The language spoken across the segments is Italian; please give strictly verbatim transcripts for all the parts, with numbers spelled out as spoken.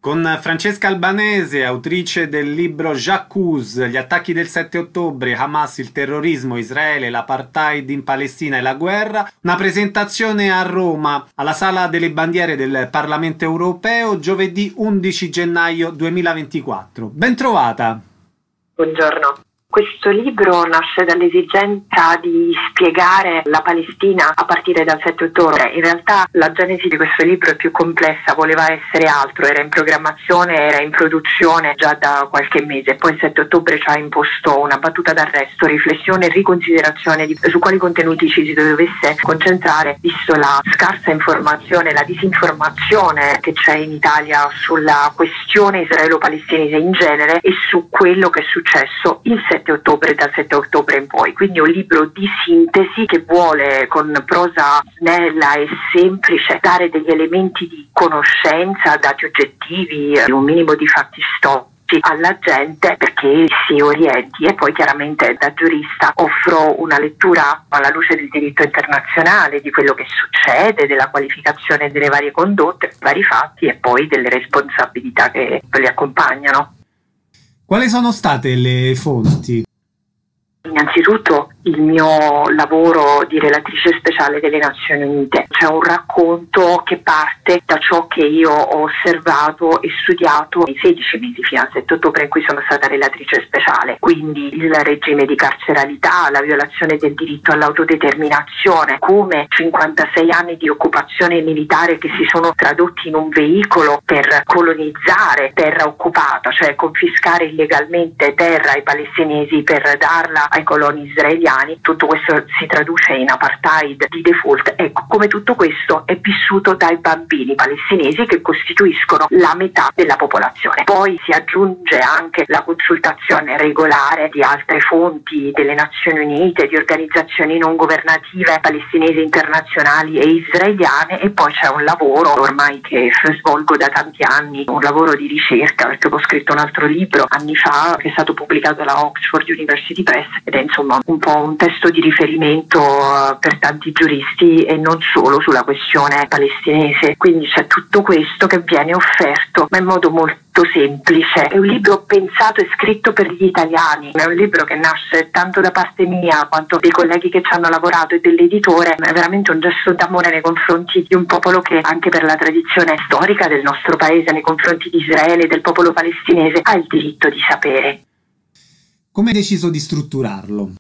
Con Francesca Albanese, autrice del libro J'accuse, gli attacchi del sette ottobre, Hamas, il terrorismo, Israele, l'apartheid in Palestina e la guerra, una presentazione a Roma, alla Sala delle Bandiere del Parlamento Europeo, giovedì undici gennaio duemilaventiquattro. Ben trovata! Buongiorno. Questo libro nasce dall'esigenza di spiegare la Palestina a partire dal sette ottobre. In realtà la genesi di questo libro è più complessa, voleva essere altro, era in programmazione, era in produzione già da qualche mese. Poi il sette ottobre ci ha imposto una battuta d'arresto, riflessione e riconsiderazione di, su quali contenuti ci si dovesse concentrare, visto la scarsa informazione, la disinformazione che c'è in Italia sulla questione israelo-palestinese in genere e su quello che è successo il sette ottobre, dal sette ottobre in poi. Quindi un libro di sintesi che vuole, con prosa snella e semplice, dare degli elementi di conoscenza, dati oggettivi, un minimo di fatti storici alla gente perché si orienti. E poi chiaramente da giurista offro una lettura alla luce del diritto internazionale di quello che succede, della qualificazione delle varie condotte, vari fatti e poi delle responsabilità che li accompagnano. Quali sono state le fonti? Innanzitutto il mio lavoro di relatrice speciale delle Nazioni Unite. C'è un racconto che parte da ciò che io ho osservato e studiato nei sedici mesi fino al sette ottobre in cui sono stata relatrice speciale. Quindi il regime di carceralità, la violazione del diritto all'autodeterminazione, come cinquantasei anni di occupazione militare che si sono tradotti in un veicolo per colonizzare terra occupata, cioè confiscare illegalmente terra ai palestinesi per darla ai coloni israeliani. Tutto questo si traduce in apartheid di default. Ecco, come tutto questo è vissuto dai bambini palestinesi che costituiscono la metà della popolazione. Poi si aggiunge anche la consultazione regolare di altre fonti delle Nazioni Unite, di organizzazioni non governative palestinesi internazionali e israeliane, e poi c'è un lavoro ormai che svolgo da tanti anni, un lavoro di ricerca, perché ho scritto un altro libro anni fa che è stato pubblicato dalla Oxford University Press ed è insomma un po' un testo di riferimento uh, per tanti giuristi e non solo sulla questione palestinese. Quindi c'è tutto questo che viene offerto ma in modo molto semplice. È un libro pensato e scritto per gli italiani, è un libro che nasce tanto da parte mia quanto dei colleghi che ci hanno lavorato e dell'editore. È veramente un gesto d'amore nei confronti di un popolo che, anche per la tradizione storica del nostro paese, nei confronti di Israele e del popolo palestinese, ha il diritto di sapere. Come hai deciso di strutturarlo?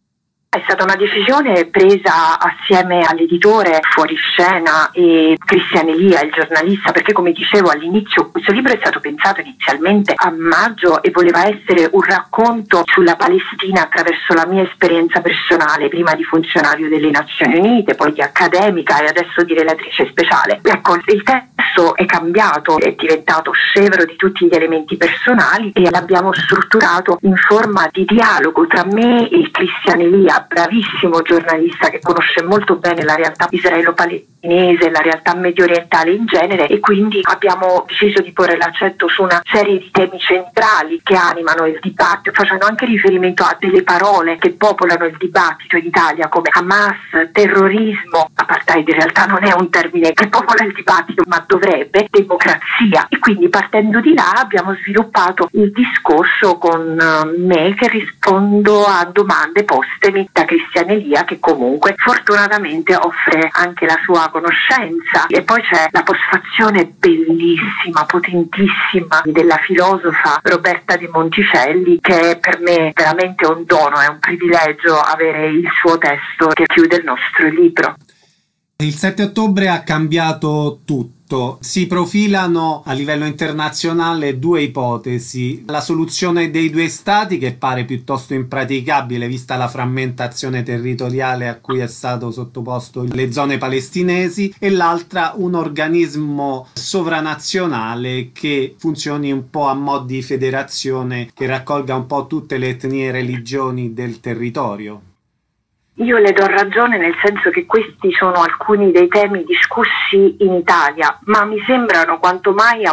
È stata una decisione presa assieme all'editore Fuoriscena e Cristian Elia, il giornalista, perché come dicevo all'inizio questo libro è stato pensato inizialmente a maggio e voleva essere un racconto sulla Palestina attraverso la mia esperienza personale, prima di funzionario delle Nazioni Unite, poi di accademica e adesso di relatrice speciale. Ecco, il testo è cambiato, è diventato scevro di tutti gli elementi personali e l'abbiamo strutturato in forma di dialogo tra me e Cristian Elia, bravissimo giornalista che conosce molto bene la realtà israelo-palestinese, la realtà medio orientale in genere, e quindi abbiamo deciso di porre l'accento su una serie di temi centrali che animano il dibattito, facendo anche riferimento a delle parole che popolano il dibattito in Italia come Hamas, terrorismo, apartheid in realtà non è un termine che popola il dibattito ma dovrebbe, democrazia. E quindi partendo di là abbiamo sviluppato il discorso con me che rispondo a domande postemi da Cristian Elia, che comunque fortunatamente offre anche la sua conoscenza. E poi c'è la postfazione bellissima, potentissima della filosofa Roberta De Monticelli, che per me veramente un dono, è un privilegio avere il suo testo che chiude il nostro libro. Il sette ottobre ha cambiato tutto. Si profilano a livello internazionale due ipotesi: la soluzione dei due stati, che pare piuttosto impraticabile vista la frammentazione territoriale a cui è stato sottoposto le zone palestinesi, e l'altra un organismo sovranazionale che funzioni un po' a mo' di federazione, che raccolga un po' tutte le etnie e religioni del territorio. Io le do ragione, nel senso che questi sono alcuni dei temi discussi in Italia, ma mi sembrano quanto mai avuti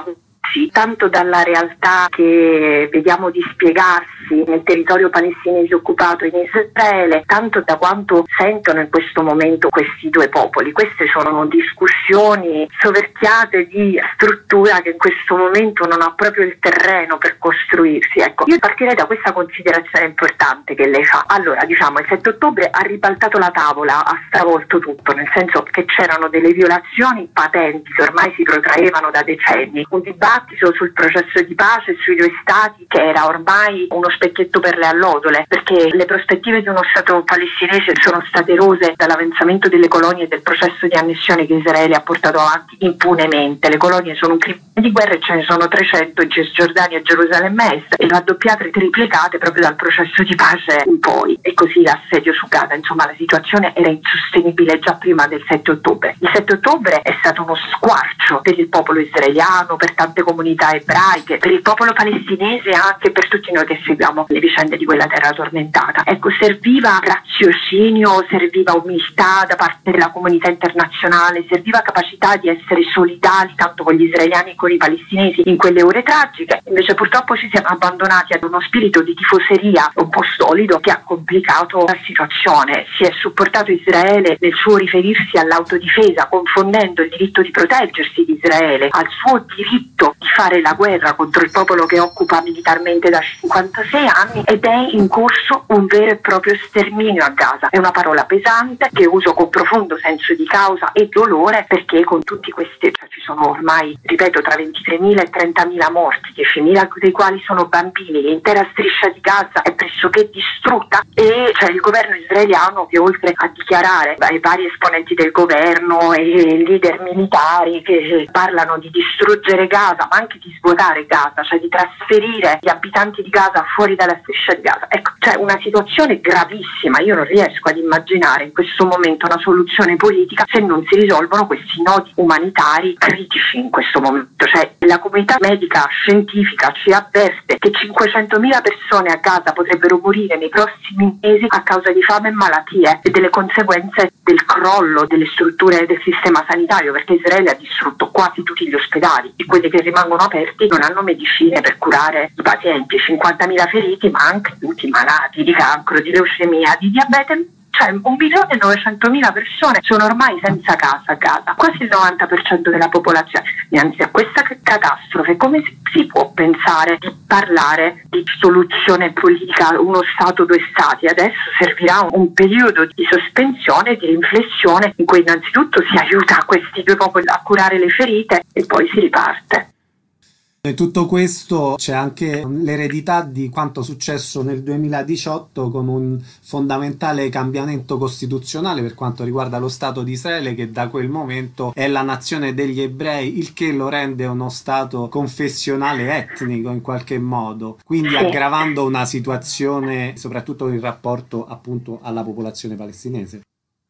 tanto dalla realtà che vediamo dispiegarsi nel territorio palestinese occupato in Israele, tanto da quanto sentono in questo momento questi due popoli. Queste sono discussioni soverchiate di struttura che in questo momento non ha proprio il terreno per costruirsi. Ecco, io partirei da questa considerazione importante che lei fa. Allora, diciamo, il sette ottobre ha ribaltato la tavola, ha stravolto tutto, nel senso che c'erano delle violazioni patenti che ormai si protraevano da decenni, un dibattito sul processo di pace sui due stati che era ormai uno specchietto per le allodole, perché le prospettive di uno stato palestinese sono state erose dall'avanzamento delle colonie e del processo di annessione che Israele ha portato avanti impunemente. Le colonie sono un crimine di guerra e ce ne sono trecento in Cisgiordania e Gerusalemme Est, e raddoppiate e triplicate proprio dal processo di pace in poi, e così l'assedio su Gaza. Insomma, la situazione era insostenibile già prima del sette ottobre. Il sette ottobre è stato uno squarcio per il popolo israeliano, per tante comunità ebraiche, per il popolo palestinese e anche per tutti noi che seguiamo le vicende di quella terra tormentata. Ecco, serviva raziocinio, serviva umiltà da parte della comunità internazionale, serviva capacità di essere solidali tanto con gli israeliani che con i palestinesi in quelle ore tragiche. Invece purtroppo ci siamo abbandonati ad uno spirito di tifoseria un po' solido che ha complicato la situazione. Si è supportato Israele nel suo riferirsi all'autodifesa, confondendo il diritto di proteggersi di Israele al suo diritto di fare la guerra contro il popolo che occupa militarmente da cinquantasei anni, ed è in corso un vero e proprio sterminio a Gaza. È una parola pesante che uso con profondo senso di causa e dolore, perché con tutti questi, cioè ci sono ormai, ripeto, tra ventitremila e trentamila morti, diecimila dei quali sono bambini, l'intera striscia di Gaza è pressoché distrutta, e c'è il governo israeliano che, oltre a dichiarare ai vari esponenti del governo e leader militari che parlano di distruggere Gaza, ma anche di svuotare Gaza, cioè di trasferire gli abitanti di Gaza fuori dalla striscia di Gaza. Ecco, c'è una situazione gravissima. Io non riesco ad immaginare in questo momento una soluzione politica se non si risolvono questi nodi umanitari critici in questo momento. Cioè, la comunità medica scientifica ci avverte che cinquecentomila persone a Gaza potrebbero morire nei prossimi mesi a causa di fame e malattie e delle conseguenze del crollo delle strutture del sistema sanitario, perché Israele ha distrutto quasi tutti gli ospedali e quelli che rimangono aperti non hanno medicine per curare i pazienti, cinquantamila feriti, ma anche tutti malati di cancro, di leucemia, di diabete. Cioè un milione e novecentomila persone sono ormai senza casa a Gaza, quasi il novanta per cento della popolazione. Dinanzi a questa catastrofe, come si può pensare di parlare di soluzione politica, uno Stato, due Stati? Adesso servirà un periodo di sospensione, di riflessione, in cui innanzitutto si aiuta questi due popoli a curare le ferite e poi si riparte. In tutto questo c'è anche l'eredità di quanto successo nel duemiladiciotto, con un fondamentale cambiamento costituzionale per quanto riguarda lo Stato di Israele, che da quel momento è la nazione degli ebrei, il che lo rende uno Stato confessionale etnico in qualche modo, quindi sì. aggravando una situazione soprattutto in rapporto appunto alla popolazione palestinese.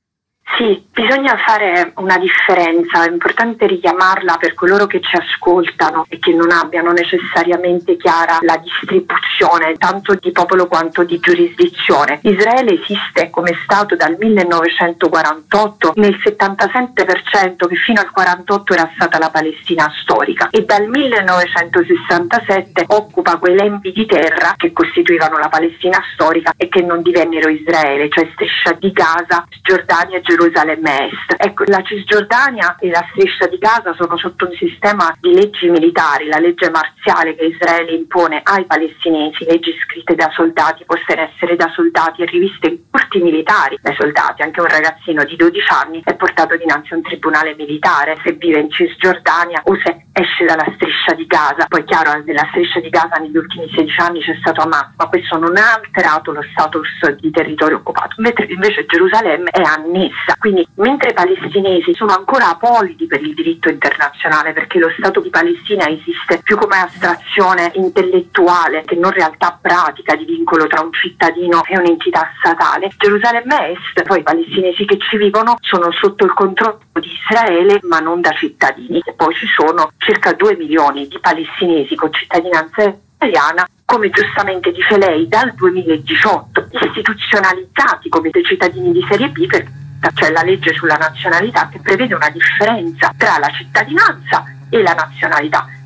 Sì, bisogna fare una differenza, è importante richiamarla per coloro che ci ascoltano e che non abbiano necessariamente chiara la distribuzione tanto di popolo quanto di giurisdizione. Israele esiste come Stato dal millenovecentoquarantotto nel settantasette per cento, che fino al quarantotto era stata la Palestina storica, e dal millenovecentosessantasette occupa quei lembi di terra che costituivano la Palestina storica e che non divennero Israele, cioè striscia di Gaza, Giordania e Gerusalemme Est. Ecco, la Cisgiordania e la striscia di Gaza sono sotto un sistema di leggi militari, la legge marziale che Israele impone ai palestinesi, leggi scritte da soldati, poste in essere da soldati e riviste in corti militari dai soldati. Anche un ragazzino di dodici anni è portato dinanzi a un tribunale militare se vive in Cisgiordania o se esce dalla striscia di Gaza. Poi chiaro, nella striscia di Gaza negli ultimi sedici anni c'è stato Hamas, ma questo non ha alterato lo status di territorio occupato, mentre invece Gerusalemme è annessa. Quindi mentre i palestinesi sono ancora apolidi per il diritto internazionale, perché lo Stato di Palestina esiste più come astrazione intellettuale che non realtà pratica di vincolo tra un cittadino e un'entità statale, Gerusalemme Est, poi i palestinesi che ci vivono sono sotto il controllo di Israele ma non da cittadini. E poi ci sono circa due milioni di palestinesi con cittadinanza italiana, come giustamente dice lei, dal duemiladiciotto istituzionalizzati come dei cittadini di serie B, per cioè la legge sulla nazionalità che prevede una differenza tra la cittadinanza e la nazionalità.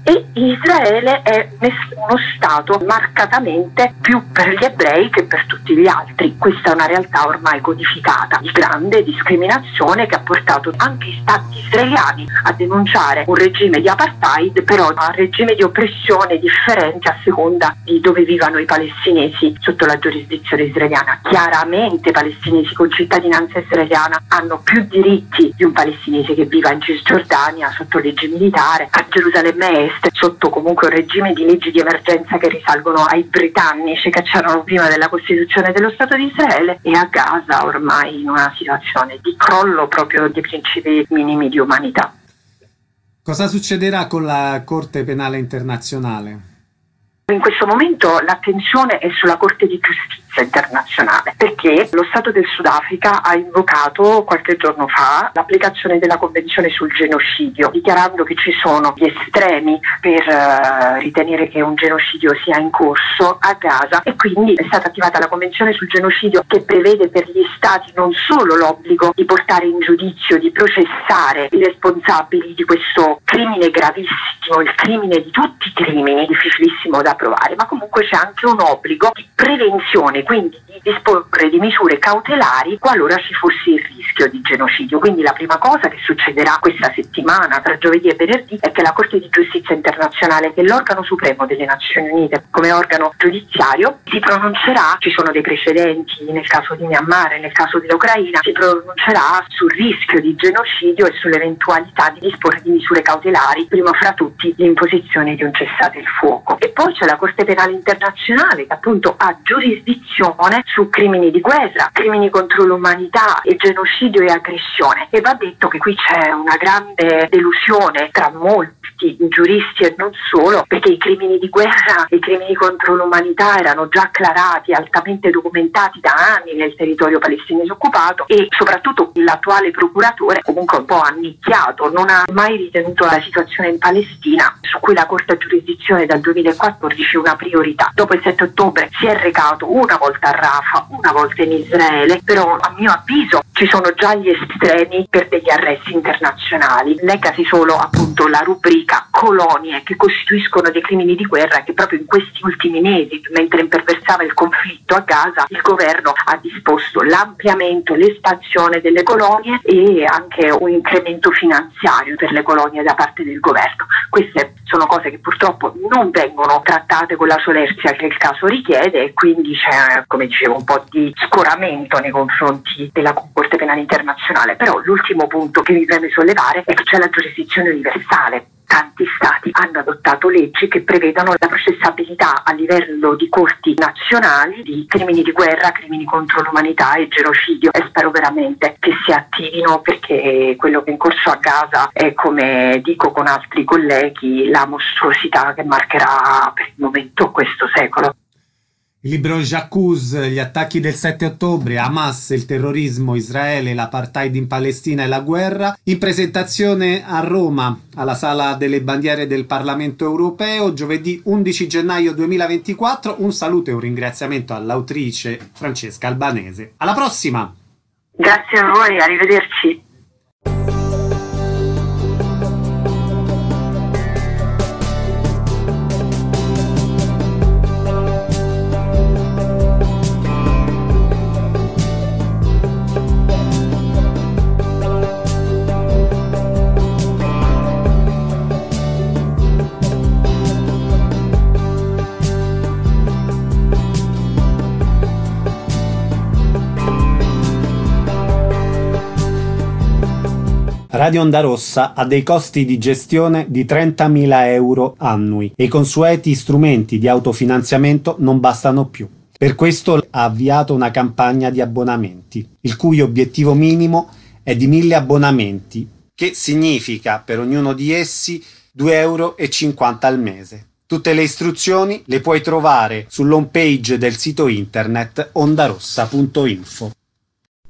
e Israele è uno Stato marcatamente più per gli ebrei che per tutti gli altri. Questa è una realtà ormai codificata di grande discriminazione che ha portato anche i stati israeliani a denunciare un regime di apartheid, però un regime di oppressione differente a seconda di dove vivano i palestinesi sotto la giurisdizione israeliana. Chiaramente i palestinesi con cittadinanza israeliana hanno più diritti di un palestinese che viva in Cisgiordania sotto legge militare, a Gerusalemme Est sotto comunque un regime di leggi di emergenza che risalgono ai britannici che c'erano prima della Costituzione dello Stato di Israele, e a Gaza ormai in una situazione di crollo proprio dei principi minimi di umanità. Cosa succederà con la Corte Penale Internazionale? In questo momento l'attenzione è sulla Corte di Giustizia internazionale, perché lo Stato del Sudafrica ha invocato qualche giorno fa l'applicazione della Convenzione sul genocidio, dichiarando che ci sono gli estremi per uh, ritenere che un genocidio sia in corso a Gaza, e quindi è stata attivata la Convenzione sul genocidio, che prevede per gli Stati non solo l'obbligo di portare in giudizio, di processare i responsabili di questo crimine gravissimo, il crimine di tutti i crimini, difficilissimo da provare, ma comunque c'è anche un obbligo di prevenzione, quindi di disporre di misure cautelari qualora ci fosse il rischio di genocidio. Quindi la prima cosa che succederà questa settimana, tra giovedì e venerdì, è che la Corte di Giustizia Internazionale, che è l'organo supremo delle Nazioni Unite come organo giudiziario, si pronuncerà, ci sono dei precedenti nel caso di Myanmar e nel caso dell'Ucraina, si pronuncerà sul rischio di genocidio e sull'eventualità di disporre di misure cautelari, prima fra tutti l'imposizione di un cessate il fuoco. E poi c'è la Corte Penale Internazionale, che appunto ha giurisdizione su crimini di guerra, crimini contro l'umanità e genocidio e aggressione. E va detto che qui c'è una grande delusione tra molti giuristi e non solo, perché i crimini di guerra e i crimini contro l'umanità erano già acclarati, altamente documentati da anni nel territorio palestinese occupato, e soprattutto l'attuale procuratore comunque un po' annicchiato, non ha mai ritenuto la situazione in Palestina, su cui la Corte ha giurisdizione dal duemilaquattordici, una priorità. Dopo il sette ottobre si è recato una volta a Rafah, una volta in Israele, però a mio avviso ci sono già gli estremi per degli arresti internazionali. Leggasi solo appunto la rubrica colonie che costituiscono dei crimini di guerra, che proprio in questi ultimi mesi, mentre imperversava il conflitto a Gaza, il governo ha disposto l'ampliamento, l'espansione delle colonie e anche un incremento finanziario per le colonie da parte del governo. Queste sono cose che purtroppo non vengono trattate con la solerzia che il caso richiede, e quindi c'è, come dicevo, un po' di scoramento nei confronti della Corte Penale Internazionale. Però l'ultimo punto che mi preme sollevare è che c'è la giurisdizione universale. Tanti stati hanno adottato leggi che prevedono la processabilità a livello di corti nazionali di crimini di guerra, crimini contro l'umanità e genocidio, e spero veramente che si attivino, perché quello che è in corso a Gaza è, come dico con altri colleghi, la mostruosità che marcherà per il momento questo secolo. Il libro J'accuse, gli attacchi del sette ottobre, Hamas, il terrorismo, Israele, l'apartheid in Palestina e la guerra, in presentazione a Roma, alla Sala delle Bandiere del Parlamento Europeo, giovedì undici gennaio duemilaventiquattro. Un saluto e un ringraziamento all'autrice Francesca Albanese. Alla prossima! Grazie a voi, arrivederci. Radio Onda Rossa ha dei costi di gestione di trentamila euro annui e i consueti strumenti di autofinanziamento non bastano più. Per questo ha avviato una campagna di abbonamenti, il cui obiettivo minimo è di mille abbonamenti, che significa per ognuno di essi due euro e cinquanta al mese. Tutte le istruzioni le puoi trovare sull'home page del sito internet ondarossa punto info.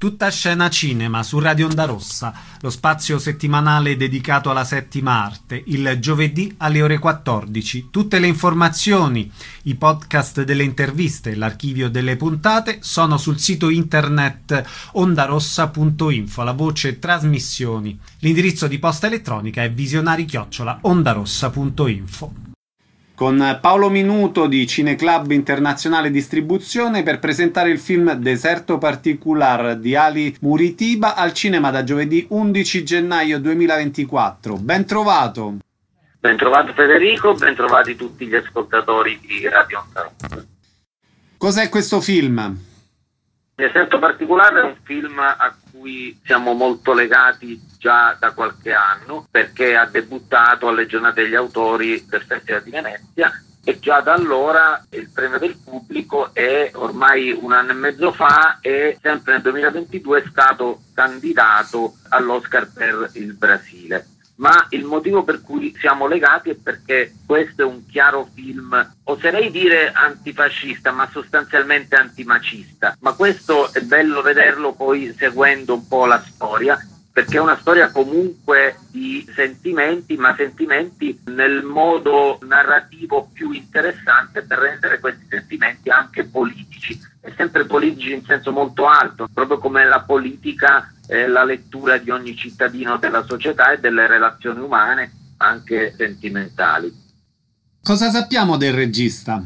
Tutta scena cinema su Radio Onda Rossa, lo spazio settimanale dedicato alla settima arte, il giovedì alle ore quattordici. Tutte le informazioni, i podcast delle interviste e l'archivio delle puntate sono sul sito internet ondarossa punto info, la voce trasmissioni. L'indirizzo di posta elettronica è visionari chiocciola ondarossa punto info. Con Paolo Minuto di Cineclub Internazionale Distribuzione per presentare il film Deserto Particular di Ali Muritiba al cinema da giovedì undici gennaio duemilaventiquattro. Ben trovato! Ben trovato Federico, ben trovati tutti gli ascoltatori di Radio Onda Rossa. Cos'è questo film? Deserto Particulare è un film a cui siamo molto legati già da qualche anno, perché ha debuttato alle giornate degli autori del Festival di Venezia e già da allora il premio del pubblico è ormai un anno e mezzo fa e sempre nel duemilaventidue è stato candidato all'Oscar per il Brasile. Ma il motivo per cui siamo legati è perché questo è un chiaro film, oserei dire antifascista, ma sostanzialmente antimacista. Ma questo è bello vederlo poi seguendo un po' la storia, perché è una storia comunque di sentimenti, ma sentimenti nel modo narrativo più interessante per rendere questi sentimenti anche politici, e sempre politici in senso molto alto, proprio come la politica è la lettura di ogni cittadino della società e delle relazioni umane, anche sentimentali. Cosa sappiamo del regista?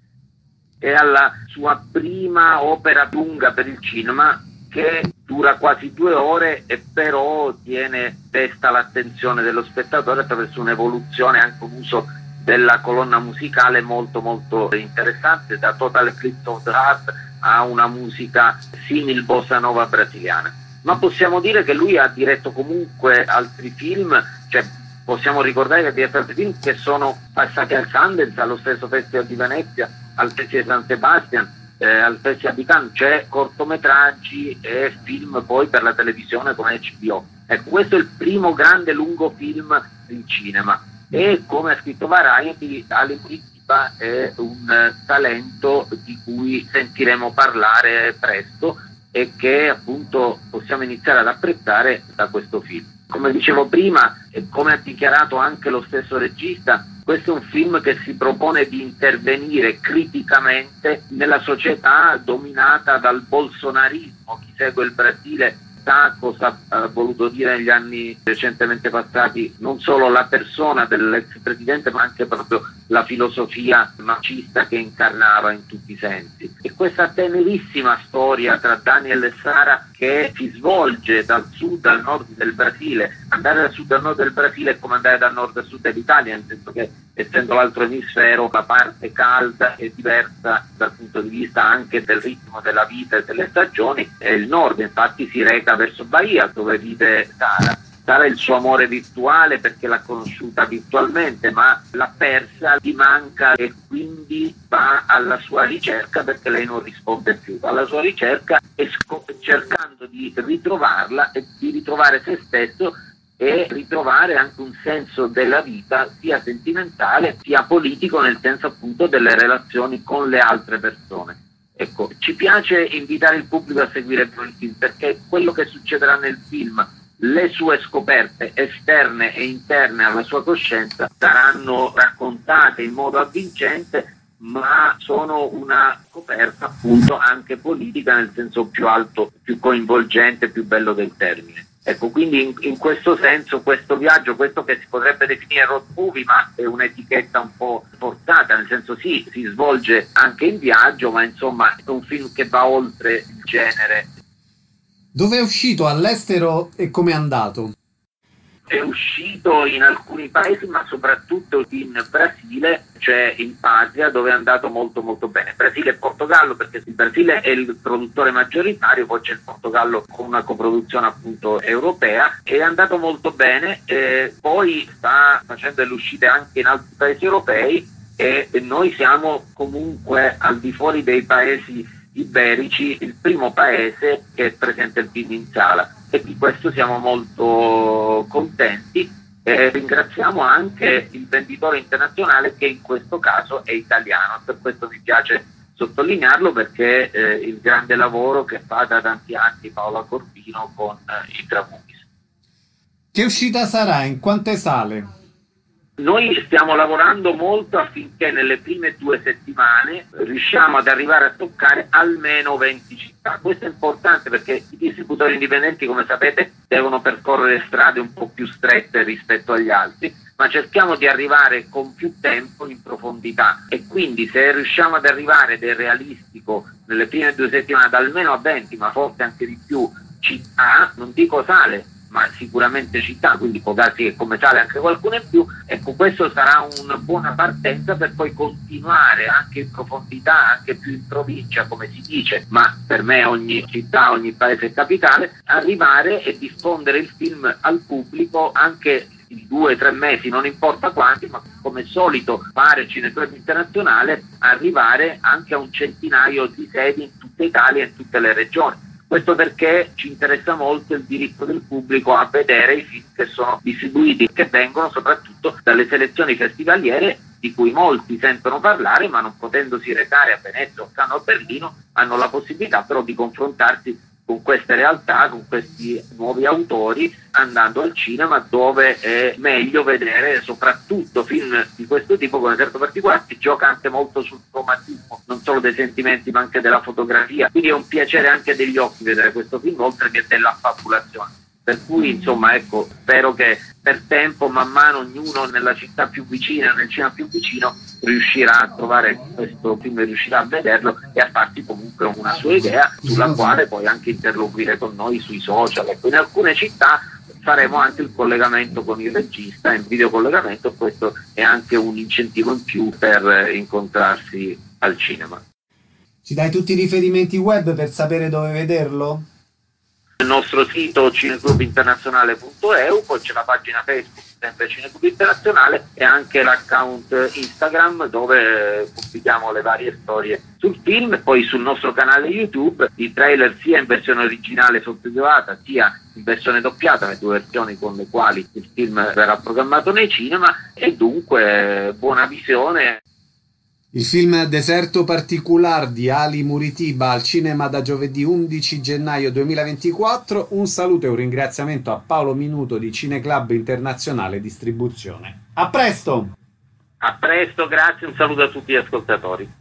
È alla sua prima opera lunga per il cinema, che dura quasi due ore e però tiene testa l'attenzione dello spettatore attraverso un'evoluzione, anche un uso della colonna musicale molto molto interessante, da Total Eclipse of the Heart a una musica simil bossa nova brasiliana. Ma possiamo dire che lui ha diretto comunque altri film, cioè possiamo ricordare che ha diretto altri film che sono passati al Sundance, allo stesso Festival di Venezia, al Festival di San Sebastian, Eh, al Festival di Cannes, c'è cortometraggi e film poi per la televisione come H B O. Ecco, questo è il primo grande lungo film del cinema e, come ha scritto Variety, Ali Muritiba è un eh, talento di cui sentiremo parlare presto e che appunto possiamo iniziare ad apprezzare da questo film. Come dicevo prima e come ha dichiarato anche lo stesso regista, questo è un film che si propone di intervenire criticamente nella società dominata dal bolsonarismo. Chi segue il Brasile sa cosa ha voluto dire negli anni recentemente passati non solo la persona dell'ex presidente, ma anche proprio la filosofia macista che incarnava in tutti i sensi. E questa tenerissima storia tra Daniel e Sara, che si svolge dal sud al nord del Brasile. Andare dal sud al nord del Brasile è come andare dal nord al sud dell'Italia, nel senso che, essendo l'altro emisfero, la parte calda è diversa dal punto di vista anche del ritmo della vita e delle stagioni, e il nord infatti si reca verso Bahia, dove vive Sara. Sara è il suo amore virtuale perché l'ha conosciuta virtualmente, ma l'ha persa, gli manca e quindi va alla sua ricerca perché lei non risponde più. Alla sua ricerca e sc- cercando di ritrovarla e di ritrovare se stesso e ritrovare anche un senso della vita, sia sentimentale sia politico, nel senso appunto delle relazioni con le altre persone. Ecco, ci piace invitare il pubblico a seguire il film perché quello che succederà nel film, le sue scoperte esterne e interne alla sua coscienza, saranno raccontate in modo avvincente, ma sono una scoperta appunto anche politica nel senso più alto, più coinvolgente, più bello del termine. Ecco, quindi in, in questo senso questo viaggio, questo che si potrebbe definire road movie, ma è un'etichetta un po' forzata, nel senso sì, si svolge anche in viaggio, ma insomma è un film che va oltre il genere. Dove è uscito all'estero e come è andato? È uscito in alcuni paesi, ma soprattutto in Brasile, cioè in Patria, dove è andato molto molto bene. Brasile e Portogallo, perché il Brasile è il produttore maggioritario, poi c'è il Portogallo con una coproduzione appunto europea, è andato molto bene, e poi sta facendo delle uscite anche in altri paesi europei e noi siamo comunque al di fuori dei paesi iberici il primo paese che presenta il film in sala. E di questo siamo molto contenti e ringraziamo anche il venditore internazionale che in questo caso è italiano. Per questo mi piace sottolinearlo perché eh, il grande lavoro che fa da tanti anni Paola Corvino con eh, i Tramovies. Che uscita sarà? In quante sale? Noi stiamo lavorando molto affinché nelle prime due settimane riusciamo ad arrivare a toccare almeno venti città. Questo è importante perché i distributori indipendenti, come sapete, devono percorrere strade un po' più strette rispetto agli altri, ma cerchiamo di arrivare con più tempo in profondità, e quindi se riusciamo ad arrivare, ed è realistico, nelle prime due settimane ad almeno a venti, ma forse anche di più, città, non dico sale, ma sicuramente città, quindi può darsi che come sale anche qualcuno in più. Ecco, questo sarà una buona partenza per poi continuare anche in profondità, anche più in provincia, come si dice, ma per me ogni città, ogni paese è capitale, arrivare e diffondere il film al pubblico anche in due, tre mesi, non importa quanti, ma come solito fare Cineclub Internazionale, arrivare anche a un centinaio di sedi in tutta Italia e in tutte le regioni. Questo perché ci interessa molto il diritto del pubblico a vedere i film che sono distribuiti, che vengono soprattutto dalle selezioni festivaliere, di cui molti sentono parlare, ma non potendosi recare a Venezia o Cannes o Berlino, hanno la possibilità però di confrontarsi con queste realtà, con questi nuovi autori, andando al cinema, dove è meglio vedere soprattutto film di questo tipo con un certo particolare. Si gioca anche molto sul romantismo, non solo dei sentimenti ma anche della fotografia, quindi è un piacere anche degli occhi vedere questo film, oltre che dell'affabulazione. Per cui insomma, ecco, spero che per tempo, man mano, ognuno nella città più vicina, nel cinema più vicino, riuscirà a trovare questo film, riuscirà a vederlo e a farsi comunque una sua idea, sulla quale poi anche interloquire con noi sui social. Ecco, in alcune città faremo anche il collegamento con il regista, in videocollegamento. Questo è anche un incentivo in più per incontrarsi al cinema. Ci dai tutti i riferimenti web per sapere dove vederlo? Il nostro sito cineclub internazionale punto e u, poi c'è la pagina Facebook sempre Cineclub Internazionale e anche l'account Instagram dove pubblichiamo le varie storie sul film, e poi sul nostro canale YouTube i trailer sia in versione originale sottotitolata sia in versione doppiata, le due versioni con le quali il film verrà programmato nei cinema, e dunque buona visione. Il film Deserto Particular di Ali Muritiba al cinema da giovedì undici gennaio duemilaventiquattro. Un saluto e un ringraziamento a Paolo Minuto di Cineclub Internazionale Distribuzione. A presto! A presto, grazie, un saluto a tutti gli ascoltatori.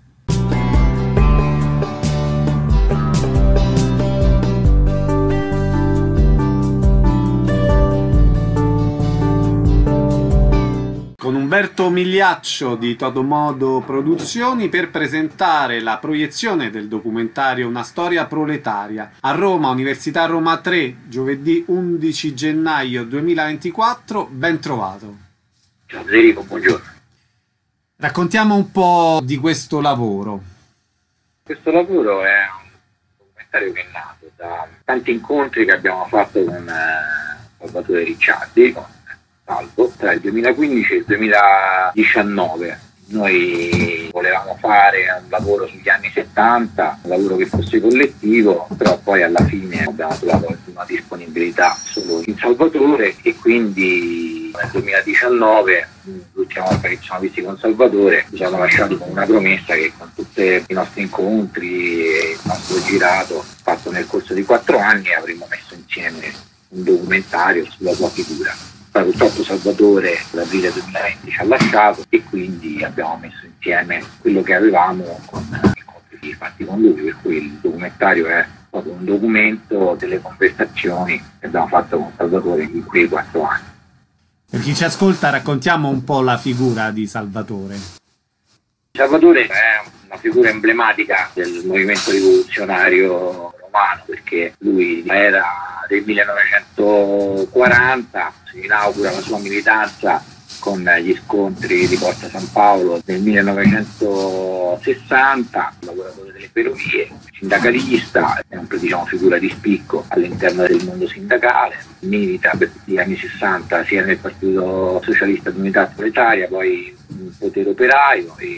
Con Umberto Migliaccio di Todomodo Produzioni per presentare la proiezione del documentario Una storia proletaria a Roma, Università Roma tre, giovedì undici gennaio duemilaventiquattro. Ben trovato. Ciao Federico, buongiorno. Raccontiamo un po' di questo lavoro. Questo lavoro è un documentario che è nato da tanti incontri che abbiamo fatto con eh, Salvatore Ricciardi, con Salvo, tra il duemilaquindici e il duemiladiciannove. Noi volevamo fare un lavoro sugli anni settanta, un lavoro che fosse collettivo, però poi alla fine abbiamo trovato una disponibilità solo in Salvatore, e quindi nel duemiladiciannove, l'ultima volta che ci siamo visti con Salvatore, ci siamo lasciati con una promessa che con tutti i nostri incontri e il nostro girato fatto nel corso di quattro anni avremmo messo insieme un documentario sulla sua figura. Purtroppo Salvatore l'aprile duemilaventi ci ha lasciato, e quindi abbiamo messo insieme quello che avevamo con i incontri fatti con lui, per cui il documentario è proprio un documento delle conversazioni che abbiamo fatto con Salvatore in quei quattro anni. Per chi ci ascolta, raccontiamo un po' la figura di Salvatore. Salvatore è una figura emblematica del movimento rivoluzionario romano, perché lui era del millenovecentoquaranta, si inaugura la sua militanza con gli scontri di Porta San Paolo nel millenovecentosessanta, lavoratore delle ferrovie, sindacalista, è sempre diciamo, figura di spicco all'interno del mondo sindacale, milita per gli anni sessanta sia nel Partito Socialista di Unità Proletaria, poi in potere operaio, e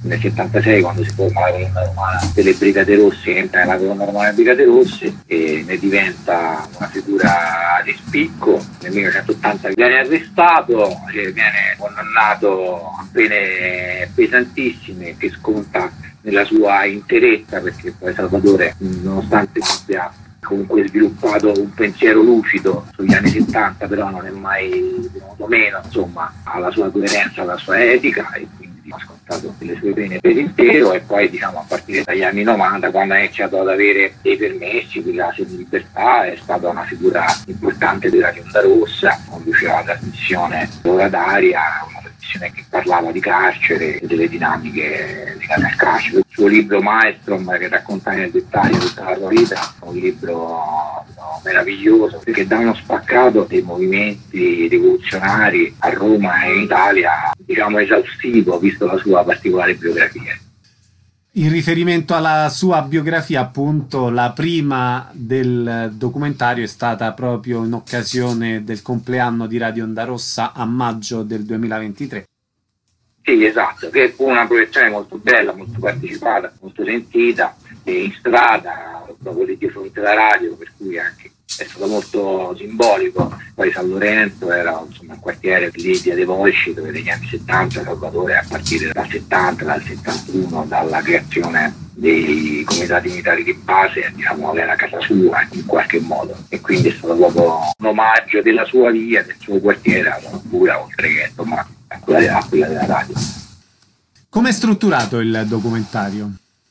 nel settantasei, quando si forma la colonna romana delle Brigate Rosse, entra nella colonna romana delle Brigate Rosse e ne diventa una figura di spicco. Nel millenovecentottanta viene arrestato, viene condannato a pene pesantissime che sconta nella sua interezza, perché poi Salvatore, nonostante abbia comunque sviluppato un pensiero lucido sugli anni settanta, però non è mai venuto meno, insomma, alla sua coerenza, alla sua etica, e quindi ha scontato le sue pene per intero. E poi, diciamo, a partire dagli anni novanta, quando ha iniziato ad avere dei permessi, di classe di libertà, è stata una figura importante della Radio Onda Rossa, conduceva la trasmissione L'Ora d'Aria, una trasmissione che parlava di carcere e delle dinamiche legate al carcere. Il suo libro Maelstrom, che racconta nel dettaglio tutta la sua vita, è un libro no, meraviglioso, perché dà uno spaccato dei movimenti rivoluzionari a Roma e in Italia, diciamo esaustivo, visto la sua particolare biografia. In riferimento alla sua biografia, appunto, la prima del documentario è stata proprio in occasione del compleanno di Radio Onda Rossa a maggio del duemilaventitré. Sì, esatto, che fu una proiezione molto bella, molto partecipata, molto sentita, e in strada, proprio lì di fronte alla radio, per cui anche è stato molto simbolico. Poi San Lorenzo era, insomma, un quartiere di Via dei Volsci, dove negli anni settanta Salvatore, a partire dal settanta, dal settantuno, dalla creazione dei comitati militari di base, diciamo, era casa sua in qualche modo, e quindi è stato proprio un omaggio della sua via, del suo quartiere alla natura, oltre che, insomma, a quella, a quella della radio. Come è strutturato il documentario?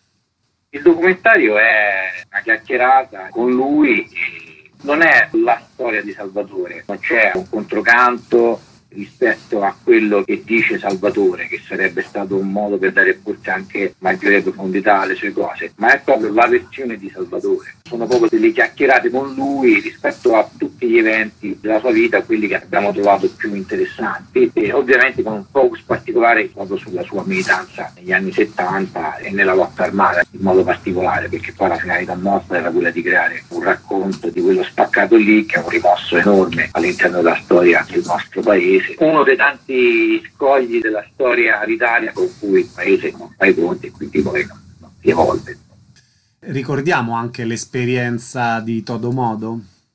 Il documentario è una chiacchierata con lui, non è la storia di Salvatore, non c'è un controcanto rispetto a quello che dice Salvatore, che sarebbe stato un modo per dare forse anche maggiore profondità alle sue cose, ma è proprio la versione di Salvatore. Sono proprio delle chiacchierate con lui rispetto a tutti gli eventi della sua vita, quelli che abbiamo trovato più interessanti, e ovviamente con un focus particolare proprio sulla sua militanza negli anni settanta e nella lotta armata in modo particolare, perché poi la finalità nostra era quella di creare un racconto di quello spaccato lì, che è un rimosso enorme all'interno della storia del nostro paese, uno dei tanti scogli della storia d'Italia con cui il paese non fa i conti e quindi poi non, non si evolve. Ricordiamo anche l'esperienza di Todo Modo?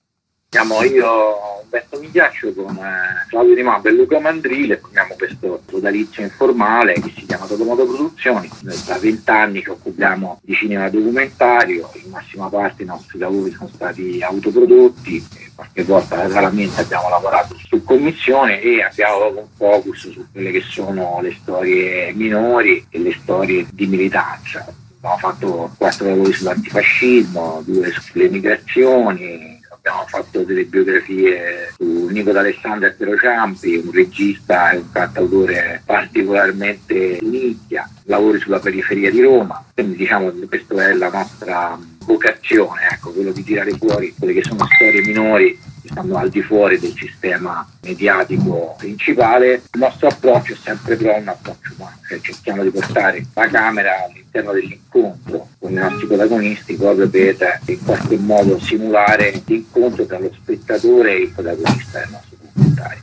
Siamo io, Umberto Migliaccio, con eh, Claudio Di Mabro e Luca Mandrile, abbiamo questo sodalizio informale che si chiama Todo Modo Produzioni. Noi da vent'anni ci occupiamo di cinema documentario, in massima parte i nostri lavori sono stati autoprodotti, e qualche volta raramente abbiamo lavorato su commissione, e abbiamo un focus su quelle che sono le storie minori e le storie di militanza. Abbiamo fatto quattro lavori sull'antifascismo, due sulle migrazioni. Abbiamo fatto delle biografie su Nico D'Alessandro e Piero Ciampi, un regista e un cantautore particolarmente nicchia, lavori sulla periferia di Roma. Quindi, diciamo, questa è la nostra vocazione, ecco, quello di tirare fuori quelle che sono storie minori che stanno al di fuori del sistema mediatico principale. Il nostro approccio è sempre però un approccio umano, cioè cerchiamo di portare la camera all'interno dell'incontro con i nostri protagonisti, proprio per in qualche modo simulare l'incontro tra lo spettatore e il protagonista del nostro documentario.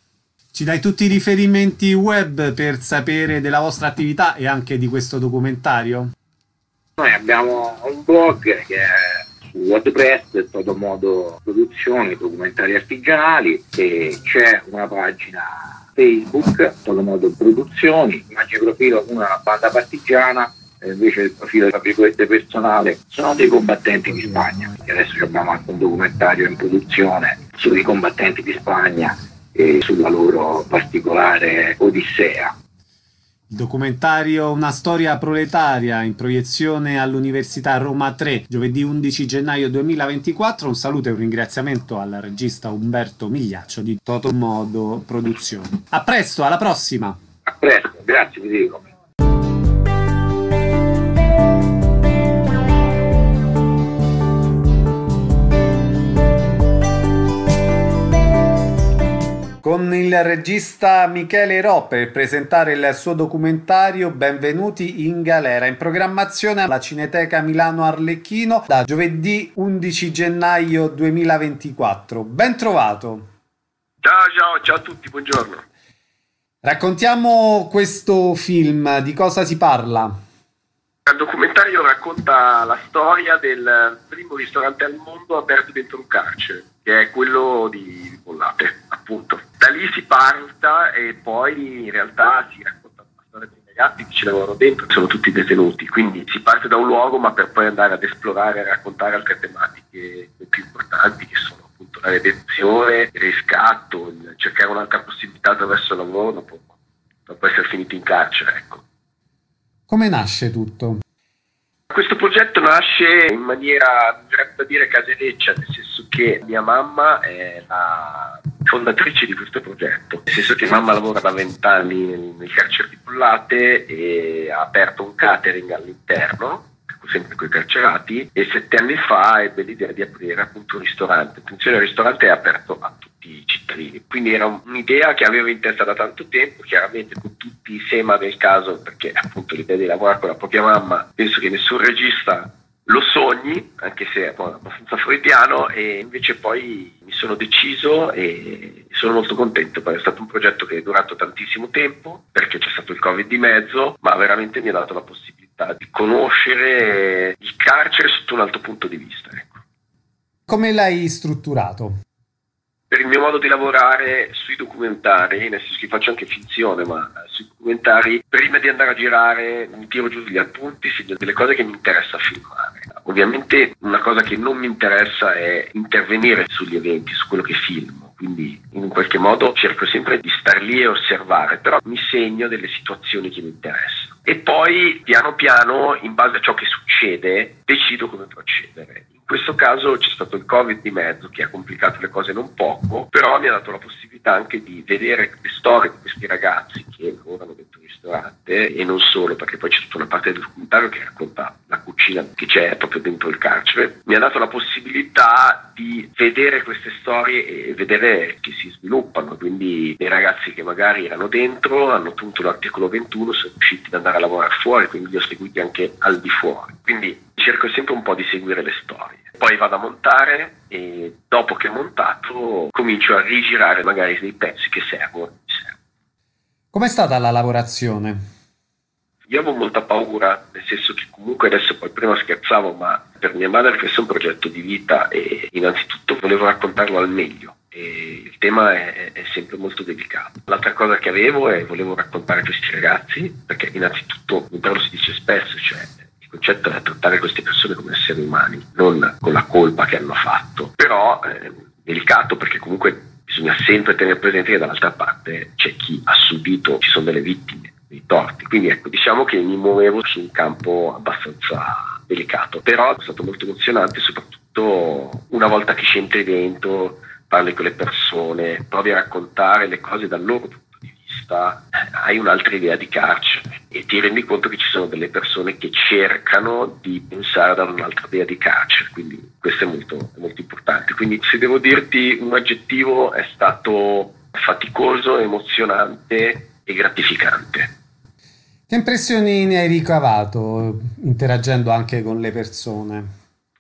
Ci dai tutti i riferimenti web per sapere della vostra attività e anche di questo documentario? Noi abbiamo un blog che è su WordPress, Todo Modo Produzioni, documentari artigianali, e c'è una pagina Facebook, Todo Modo Produzioni, immagine profilo, una è una banda partigiana, e invece il profilo tra virgolette personale sono dei combattenti di Spagna. E adesso abbiamo anche un documentario in produzione sui combattenti di Spagna e sulla loro particolare odissea. Il documentario Una storia proletaria, in proiezione all'Università Roma tre, giovedì undici gennaio duemilaventiquattro. Un saluto e un ringraziamento al regista Umberto Migliaccio di Todo Modo Produzioni. A presto, alla prossima! A presto, grazie Federico. Con il regista Michele Ro per presentare il suo documentario Benvenuti in galera, in programmazione alla Cineteca Milano Arlecchino da giovedì undici gennaio duemilaventiquattro. Ben trovato! Ciao ciao ciao a tutti, buongiorno. Raccontiamo questo film, di cosa si parla? Il documentario racconta la storia del primo ristorante al mondo aperto dentro un carcere, che è quello di Bollate, appunto. Da lì si parta e poi in realtà si racconta la storia dei ragazzi che ci lavorano dentro, che sono tutti detenuti, quindi si parte da un luogo ma per poi andare ad esplorare e raccontare altre tematiche più importanti, che sono appunto la redenzione, il riscatto, il cercare un'altra possibilità attraverso il lavoro dopo, dopo essere finiti in carcere, ecco. Come nasce tutto? Questo progetto nasce in maniera, da dire, casereccia, nel senso che mia mamma è la fondatrice di questo progetto, nel senso che mamma lavora da vent'anni nel carcere di Bollate e ha aperto un catering all'interno, sempre con i carcerati, e sette anni fa ebbe l'idea di aprire appunto un ristorante. Attenzione, il ristorante è aperto a tutti i cittadini, quindi era un'idea che avevo in testa da tanto tempo, chiaramente con tutti i sema del caso, perché appunto l'idea di lavorare con la propria mamma, penso che nessun regista lo sogni, anche se è abbastanza freudiano, e invece poi mi sono deciso e sono molto contento, perché è stato un progetto che è durato tantissimo tempo, perché c'è stato il Covid di mezzo, ma veramente mi ha dato la possibilità di conoscere il carcere sotto un altro punto di vista. Ecco. Come l'hai strutturato? Per il mio modo di lavorare sui documentari, nel senso che faccio anche finzione, ma sui documentari, prima di andare a girare mi tiro giù degli appunti, segno delle cose che mi interessa filmare. Ovviamente una cosa che non mi interessa è intervenire sugli eventi, su quello che filmo, quindi in qualche modo cerco sempre di star lì e osservare, però mi segno delle situazioni che mi interessano. E poi piano piano, in base a ciò che succede, decido come procedere. In questo caso c'è stato il Covid di mezzo che ha complicato le cose non poco, però mi ha dato la possibilità anche di vedere le storie di questi ragazzi che lavorano dentro il ristorante, e non solo, perché poi c'è tutta una parte del documentario che racconta la cucina che c'è proprio dentro il carcere. Mi ha dato la possibilità di vedere queste storie e vedere che si sviluppano, quindi dei ragazzi che magari erano dentro, hanno ottenuto l'articolo ventuno, sono riusciti ad andare a lavorare fuori, quindi li ho seguiti anche al di fuori. Quindi cerco sempre un po' di seguire le storie. Poi vado a montare e dopo che ho montato comincio a rigirare magari dei pezzi che servono. Com'è stata la lavorazione? Io avevo molta paura, nel senso che comunque adesso poi prima scherzavo, ma per mia madre questo è un progetto di vita e innanzitutto volevo raccontarlo al meglio. E il tema è, è sempre molto delicato. L'altra cosa che avevo è volevo raccontare questi ragazzi, perché innanzitutto, lo si dice spesso, cioè il concetto è trattare queste persone come esseri umani, non con la colpa che hanno fatto, però è delicato perché comunque bisogna sempre tenere presente che dall'altra parte c'è chi ha subito, ci sono delle vittime, dei torti, quindi ecco, diciamo che mi muovevo su un campo abbastanza delicato, però è stato molto emozionante, soprattutto una volta che scentri dentro, parli con le persone, provi a raccontare le cose dal loro punto di vista, hai un'altra idea di carcere e ti rendi conto che ci sono delle persone che cercano di pensare da un'altra idea di carcere, quindi questo è molto, è molto importante. Quindi se devo dirti un aggettivo è stato faticoso, emozionante e gratificante. Che impressioni ne hai ricavato interagendo anche con le persone?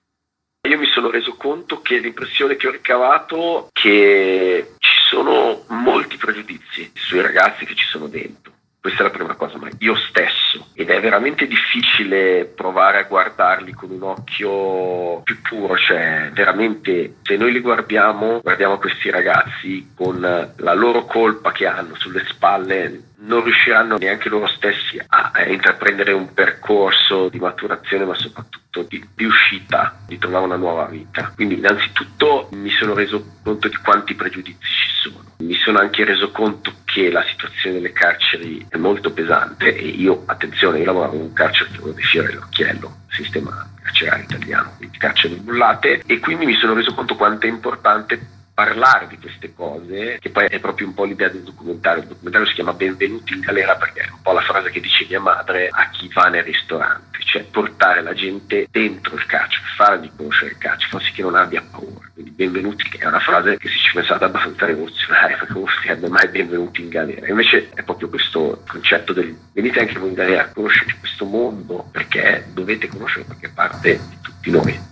Io mi sono reso conto che l'impressione che ho ricavato è che ci sono molti pregiudizi sui ragazzi che ci sono dentro. Questa è la prima cosa, ma io stesso. Ed è veramente difficile provare a guardarli con un occhio più puro, cioè veramente se noi li guardiamo, guardiamo questi ragazzi con la loro colpa che hanno sulle spalle, non riusciranno neanche loro stessi a, a intraprendere un percorso di maturazione, ma soprattutto di, di uscita, di trovare una nuova vita. Quindi innanzitutto mi sono reso conto di quanti pregiudizi ci sono. Mi sono anche reso conto che la situazione delle carceri è molto pesante e io, attenzione, io lavoravo in un carcere che è quello di Fiore all'Occhiello, sistema carcerario italiano, quindi carcere di Bollate, e quindi mi sono reso conto quanto è importante parlare di queste cose, che poi è proprio un po' l'idea del documentario. Il documentario si chiama Benvenuti in galera perché è un po' la frase che dice mia madre a chi va nel ristorante, cioè portare la gente dentro il carcere, fargli conoscere il carcere, far sì che non abbia paura. Quindi benvenuti, che è una frase che si ci pensate abbastanza rivoluzionaria, perché non si direbbe mai benvenuti in galera. Invece è proprio questo concetto del venite anche voi in galera, conoscete questo mondo, perché dovete conoscerlo, perché è parte di tutti noi.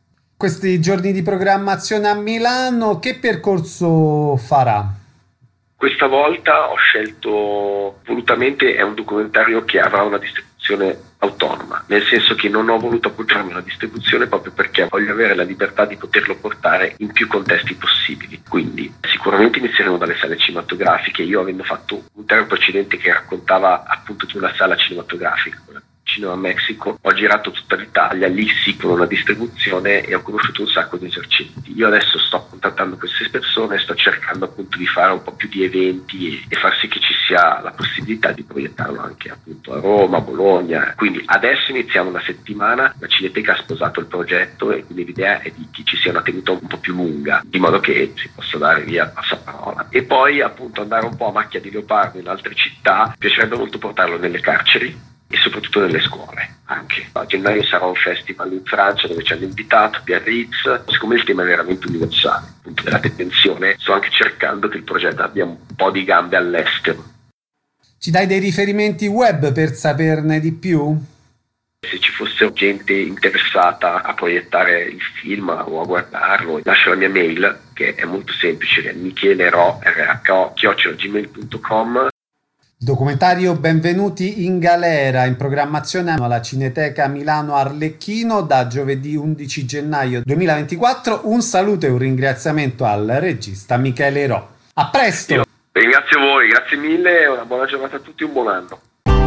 Questi giorni di programmazione a Milano, che percorso farà? Questa volta ho scelto volutamente, è un documentario che avrà una distribuzione autonoma, nel senso che non ho voluto appoggiarmi a una distribuzione proprio perché voglio avere la libertà di poterlo portare in più contesti possibili. Quindi sicuramente inizieremo dalle sale cinematografiche. Io, avendo fatto un documentario precedente che raccontava appunto di una sala cinematografica, Cinema Mexico, ho girato tutta l'Italia, lì sì con una distribuzione, e ho conosciuto un sacco di esercenti. Io adesso sto contattando queste persone, sto cercando appunto di fare un po' più di eventi e, e far sì che ci sia la possibilità di proiettarlo anche appunto a Roma, a Bologna. Quindi adesso iniziamo una settimana, la Cineteca ha sposato il progetto e quindi l'idea è di che ci sia una tenuta un po' più lunga, di modo che si possa dare via il passaparola. E poi appunto andare un po' a macchia di leopardo in altre città. Mi piacerebbe molto portarlo nelle carceri e soprattutto nelle scuole anche. A gennaio sarà un festival in Francia dove ci hanno invitato, Biarritz. Siccome il tema è veramente universale, appunto della detenzione, sto anche cercando che il progetto abbia un po' di gambe all'estero. Ci dai dei riferimenti web per saperne di più? Se ci fosse gente interessata a proiettare il film o a guardarlo, lascio la mia mail, che è molto semplice, che è michelero chiocciola gmail punto com. Documentario Benvenuti in galera, in programmazione alla Cineteca Milano Arlecchino da giovedì undici gennaio duemilaventiquattro. Un saluto e un ringraziamento al regista Michele Ro. A presto! Io ringrazio voi, grazie mille, una buona giornata a tutti, un buon anno.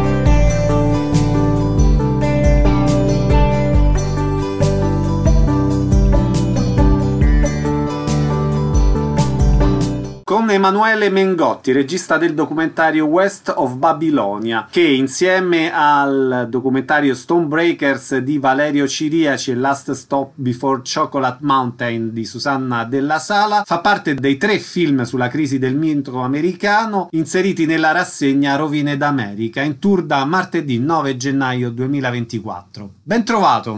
Con Emanuele Mengotti, regista del documentario West of Babilonia, che insieme al documentario Stonebreakers di Valerio Ciriaci e Last Stop Before Chocolate Mountain di Susanna Della Sala fa parte dei tre film sulla crisi del mito americano inseriti nella rassegna Rovine d'America, in tour da martedì nove gennaio duemilaventiquattro. Ben trovato!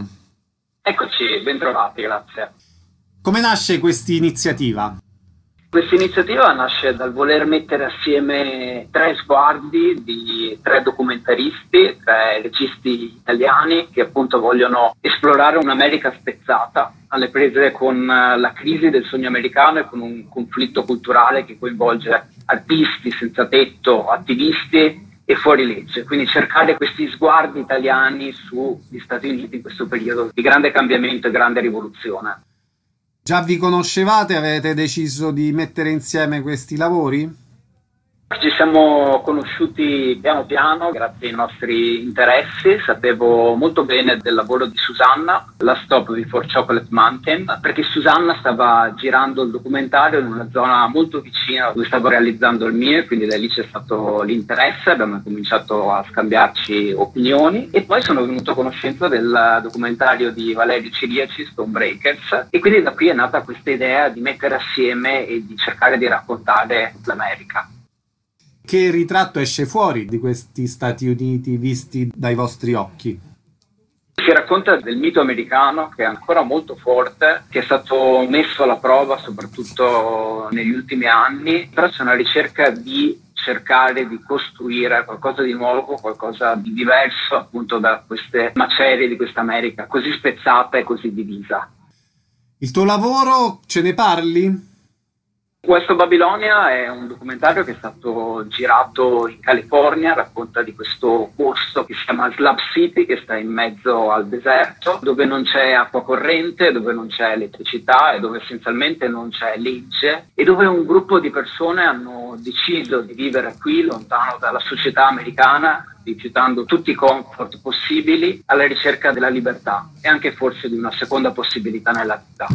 Eccoci, ben trovati, grazie. Come nasce questa iniziativa? Questa iniziativa nasce dal voler mettere assieme tre sguardi di tre documentaristi, tre registi italiani che appunto vogliono esplorare un'America spezzata, alle prese con la crisi del sogno americano e con un conflitto culturale che coinvolge artisti, senza tetto, attivisti e fuori legge. Quindi cercare questi sguardi italiani sugli Stati Uniti in questo periodo di grande cambiamento e grande rivoluzione. Già vi conoscevate? Avete deciso di mettere insieme questi lavori? Ci siamo conosciuti piano piano grazie ai nostri interessi. Sapevo molto bene del lavoro di Susanna, Last Stop Before Chocolate Mountain, perché Susanna stava girando il documentario in una zona molto vicina dove stavo realizzando il mio, e quindi da lì c'è stato l'interesse, abbiamo cominciato a scambiarci opinioni e poi sono venuto a conoscenza del documentario di Valerio Ciriaci, Stonebreakers, e quindi da qui è nata questa idea di mettere assieme e di cercare di raccontare l'America. Che ritratto esce fuori di questi Stati Uniti visti dai vostri occhi? Si racconta del mito americano che è ancora molto forte, che è stato messo alla prova soprattutto negli ultimi anni, però c'è una ricerca di cercare di costruire qualcosa di nuovo, qualcosa di diverso appunto da queste macerie di questa America così spezzata e così divisa. Il tuo lavoro, ce ne parli? West of Babilonia è un documentario che è stato girato in California, racconta di questo posto che si chiama Slab City, che sta in mezzo al deserto, dove non c'è acqua corrente, dove non c'è elettricità e dove essenzialmente non c'è legge, e dove un gruppo di persone hanno deciso di vivere qui, lontano dalla società americana, rifiutando tutti i comfort possibili, alla ricerca della libertà e anche forse di una seconda possibilità nella vita.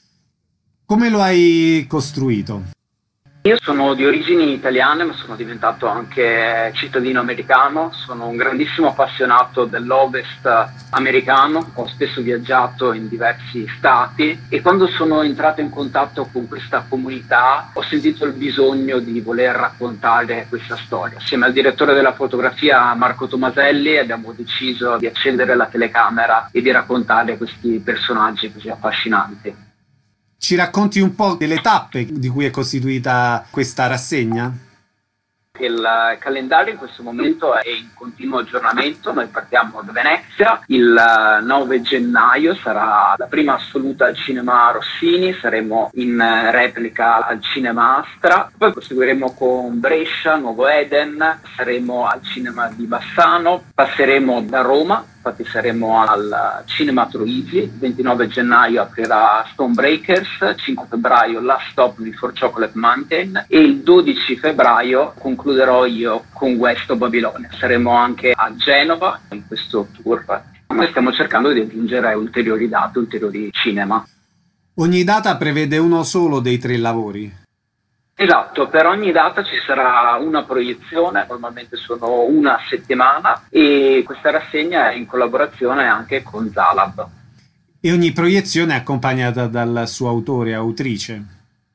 Come lo hai costruito? Io sono di origini italiane, ma sono diventato anche cittadino americano. Sono un grandissimo appassionato dell'Ovest americano, ho spesso viaggiato in diversi stati e quando sono entrato in contatto con questa comunità ho sentito il bisogno di voler raccontare questa storia. Assieme al direttore della fotografia Marco Tomaselli abbiamo deciso di accendere la telecamera e di raccontare questi personaggi così affascinanti. Ci racconti un po' delle tappe di cui è costituita questa rassegna? Il calendario in questo momento è in continuo aggiornamento. Noi partiamo da Venezia, il nove gennaio sarà la prima assoluta al Cinema Rossini, saremo in replica al Cinema Astra, poi proseguiremo con Brescia, Nuovo Eden, saremo al Cinema di Bassano, passeremo da Roma, infatti saremo al Cinema Troisi, il ventinove gennaio aprirà Stonebreakers, cinque febbraio Last Stop Before Chocolate Mountain e il dodici febbraio concluderò io con West of Babilonia. Saremo anche a Genova in questo tour. Noi stiamo cercando di aggiungere ulteriori date, ulteriori cinema. Ogni data prevede uno solo dei tre lavori? Esatto, per ogni data ci sarà una proiezione, normalmente sono una settimana, e questa rassegna è in collaborazione anche con Zalab. E ogni proiezione è accompagnata dal suo autore, autrice?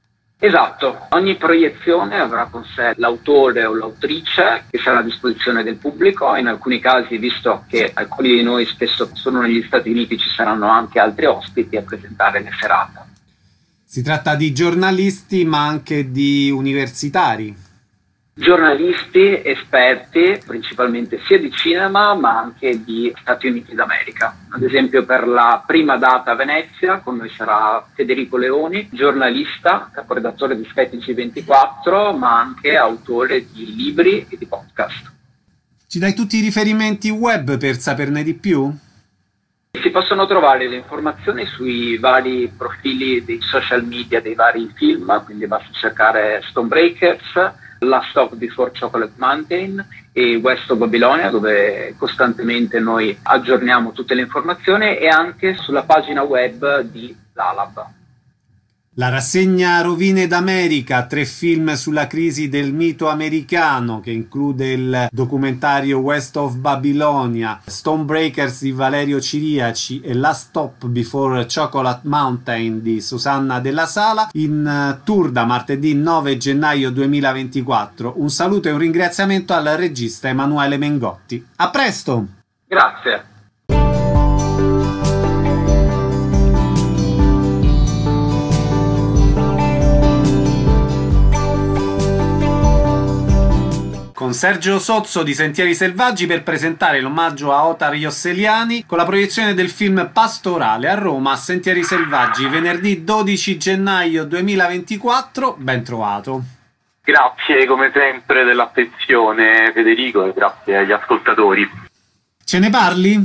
Esatto, ogni proiezione avrà con sé l'autore o l'autrice che sarà a disposizione del pubblico. In alcuni casi, visto che alcuni di noi spesso sono negli Stati Uniti, ci saranno anche altri ospiti a presentare le serate. Si tratta di giornalisti ma anche di universitari? Giornalisti, esperti, principalmente sia di cinema ma anche di Stati Uniti d'America. Ad esempio per la prima data a Venezia con noi sarà Federico Leoni, giornalista, caporedattore di Fetici ventiquattro ma anche autore di libri e di podcast. Ci dai tutti i riferimenti web per saperne di più? Si possono trovare le informazioni sui vari profili dei social media dei vari film, quindi basta cercare Stonebreakers, Last Stop Before Chocolate Mountain e West of Babilonia, dove costantemente noi aggiorniamo tutte le informazioni, e anche sulla pagina web di Zalab. La rassegna Rovine d'America, tre film sulla crisi del mito americano, che include il documentario West of Babilonia, Stonebreakers di Valerio Ciriaci e Last Stop Before Chocolate Mountain di Susanna Della Sala, in tour da martedì nove gennaio duemilaventiquattro. Un saluto e un ringraziamento al regista Emanuele Mengotti. A presto! Grazie! Con Sergio Sozzo di Sentieri Selvaggi per presentare l'omaggio a Otar Josseliani con la proiezione del film Pastorale a Roma a Sentieri Selvaggi venerdì dodici gennaio duemilaventiquattro. Ben trovato. Grazie come sempre dell'attenzione, Federico, e grazie agli ascoltatori. Ce ne parli?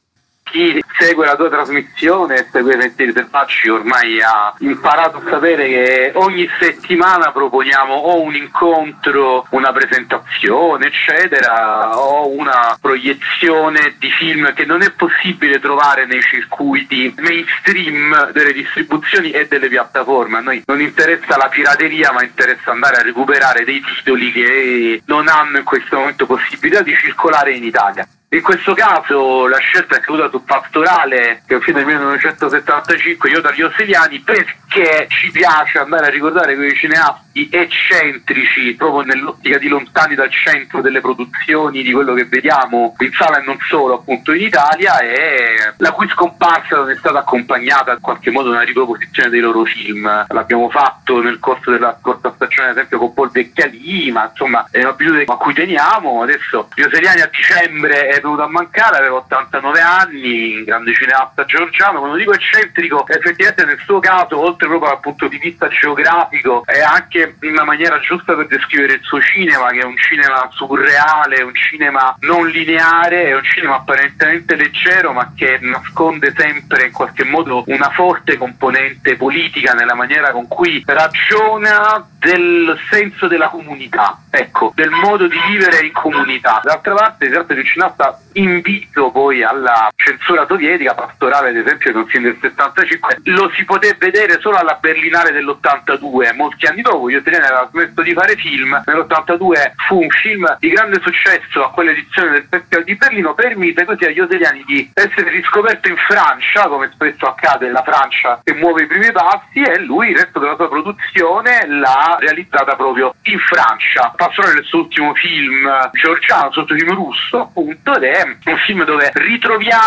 Chi segue la tua trasmissione e segue Sentieri Selvaggi ormai ha imparato a sapere che ogni settimana proponiamo o un incontro, una presentazione, eccetera, o una proiezione di film che non è possibile trovare nei circuiti mainstream delle distribuzioni e delle piattaforme. A noi non interessa la pirateria, ma interessa andare a recuperare dei titoli che non hanno in questo momento possibilità di circolare in Italia. In questo caso la scelta è caduta su Pastorale, che è uscito nel millenovecentosettantacinque, di Otar Josseliani, perché ci piace andare a ricordare quei cineasti eccentrici, proprio nell'ottica di lontani dal centro delle produzioni, di quello che vediamo in sala e non solo, appunto, in Italia, e la cui scomparsa non è stata accompagnata in qualche modo da una riproposizione dei loro film. L'abbiamo fatto nel corso della scorsa stagione, ad esempio, con Paul Vecchialì, ma insomma è un'abitudine a cui teniamo. Adesso Josseliani a dicembre è venuto a mancare, aveva ottantanove anni, grande cineasta georgiano. Quando dico eccentrico, effettivamente nel suo caso, oltre proprio dal punto di vista geografico, è anche una maniera giusta per descrivere il suo cinema, che è un cinema surreale, un cinema non lineare, è un cinema apparentemente leggero, ma che nasconde sempre in qualche modo una forte componente politica nella maniera con cui ragiona del senso della comunità, ecco, del modo di vivere in comunità. D'altra parte si tratta di un cineasta invito poi alla censura sovietica. Pastorale, ad esempio, è un film del settantacinque, lo si poté vedere solo alla Berlinale dell'ottantadue, molti anni dopo. Josseliani aveva smesso di fare film, nell'ottantadue fu un film di grande successo a quell'edizione del Festival di Berlino, permise così a Josseliani di essere riscoperto in Francia, come spesso accade, la Francia che muove i primi passi, e lui il resto della sua produzione l'ha realizzata proprio in Francia. Pastorale è il suo ultimo film georgiano, il suo ultimo film russo, appunto, ed è un film dove ritroviamo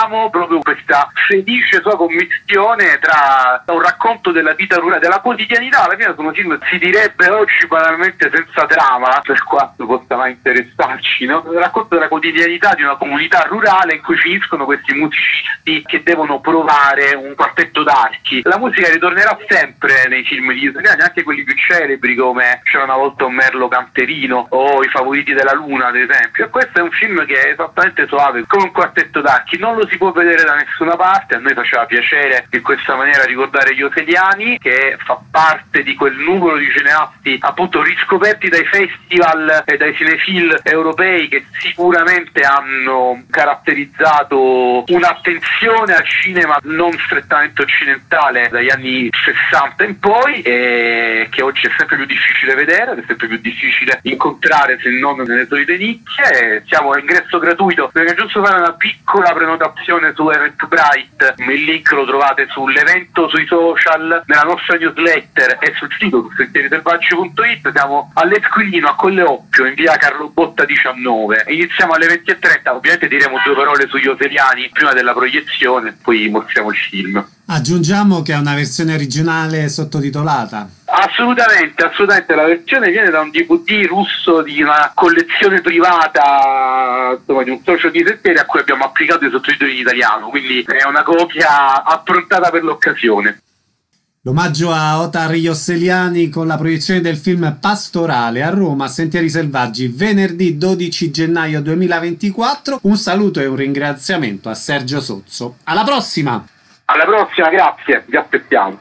vediamo proprio questa felice sua commistione tra un racconto della vita rurale, della quotidianità. Alla fine sono film, si direbbe oggi banalmente senza trama, per quanto possa mai interessarci, no? Un racconto della quotidianità di una comunità rurale in cui finiscono questi musicisti che devono provare un quartetto d'archi. La musica ritornerà sempre nei film di italiani, anche quelli più celebri come C'era una volta un merlo canterino o I favoriti della luna, ad esempio. E questo è un film che è esattamente soave, come un quartetto d'archi, non lo si può vedere da nessuna parte. A noi faceva piacere in questa maniera ricordare gli Otelliani, che fa parte di quel numero di cineasti appunto riscoperti dai festival e dai cinefil europei, che sicuramente hanno caratterizzato un'attenzione al cinema non strettamente occidentale dagli anni sessanta in poi, e che oggi è sempre più difficile vedere, è sempre più difficile incontrare se non nelle solite nicchie. Siamo a ingresso gratuito, perché è giusto fare una piccola prenotazione su Eventbrite, il link lo trovate sull'evento, sui social, nella nostra newsletter e sul sito su sentierselvaggi punto it. Siamo all'Esquilino a Colle Oppio in via Carlo Botta diciannove, iniziamo alle venti e trenta. Ovviamente diremo due parole sugli Otelliani prima della proiezione, poi mostriamo il film. Aggiungiamo che è una versione originale sottotitolata. Assolutamente, assolutamente. La versione viene da un D V D russo di una collezione privata, insomma, di un socio di Sentieri, a cui abbiamo applicato i sottotitoli in italiano, quindi è una copia approntata per l'occasione. L'omaggio a Otar gli Osseliani con la proiezione del film Pastorale a Roma, Sentieri Selvaggi, venerdì dodici gennaio duemilaventiquattro. Un saluto e un ringraziamento a Sergio Sozzo. Alla prossima! Alla prossima, grazie, vi aspettiamo.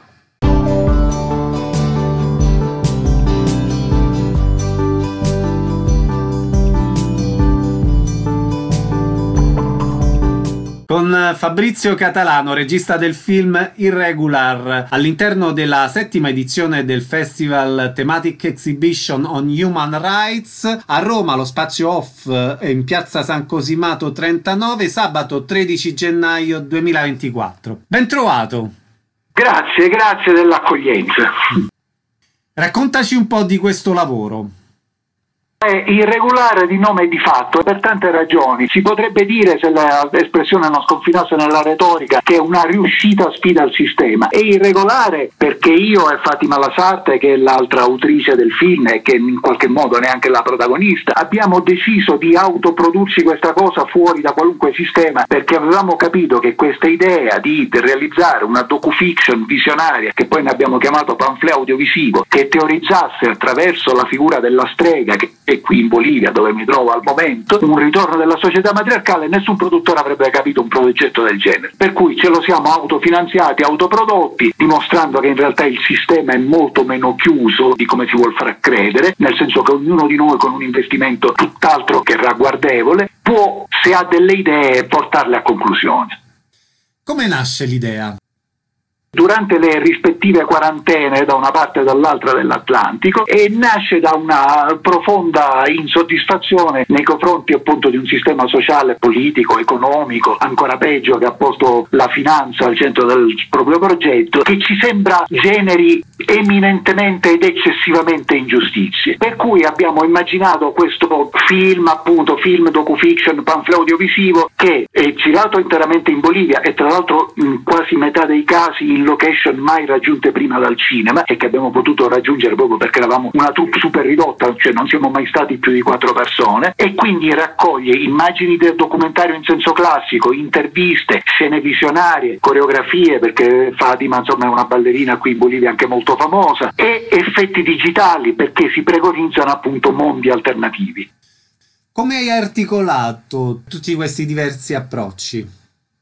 Con Fabrizio Catalano, regista del film Irregular, all'interno della settima edizione del Festival Thematic Exhibition on Human Rights a Roma, lo Spazio Off in piazza San Cosimato trentanove, sabato tredici gennaio duemilaventiquattro. Ben trovato! Grazie, grazie dell'accoglienza. Raccontaci un po' di questo lavoro. È irregolare di nome e di fatto per tante ragioni. Si potrebbe dire, se l'espressione non sconfinasse nella retorica, che è una riuscita sfida al sistema. È irregolare perché io e Fatima Lasarte, che è l'altra autrice del film e che in qualche modo neanche la protagonista, abbiamo deciso di autoprodurci questa cosa fuori da qualunque sistema, perché avevamo capito che questa idea di realizzare una docufiction visionaria, che poi ne abbiamo chiamato pamphlet audiovisivo, che teorizzasse attraverso la figura della strega, che è qui in Bolivia dove mi trovo al momento, un ritorno della società matriarcale, nessun produttore avrebbe capito un progetto del genere, per cui ce lo siamo autofinanziati, autoprodotti, dimostrando che in realtà il sistema è molto meno chiuso di come si vuol far credere, nel senso che ognuno di noi con un investimento tutt'altro che ragguardevole può, se ha delle idee, portarle a conclusione. Come nasce l'idea? Durante le rispettive quarantene da una parte e dall'altra dell'Atlantico, e nasce da una profonda insoddisfazione nei confronti appunto di un sistema sociale, politico, economico, ancora peggio, che ha posto la finanza al centro del proprio progetto, che ci sembra generi eminentemente ed eccessivamente ingiustizie. Per cui abbiamo immaginato questo film, appunto film docufiction, pamphlet audiovisivo, che è girato interamente in Bolivia e tra l'altro in quasi metà dei casi in location mai raggiunte prima dal cinema, e che abbiamo potuto raggiungere proprio perché eravamo una troupe super ridotta, cioè non siamo mai stati più di quattro persone, e quindi raccoglie immagini del documentario in senso classico, interviste, scene visionarie, coreografie, perché Fatima insomma è una ballerina qui in Bolivia anche molto famosa, e effetti digitali, perché si preconizzano appunto mondi alternativi. Come hai articolato tutti questi diversi approcci?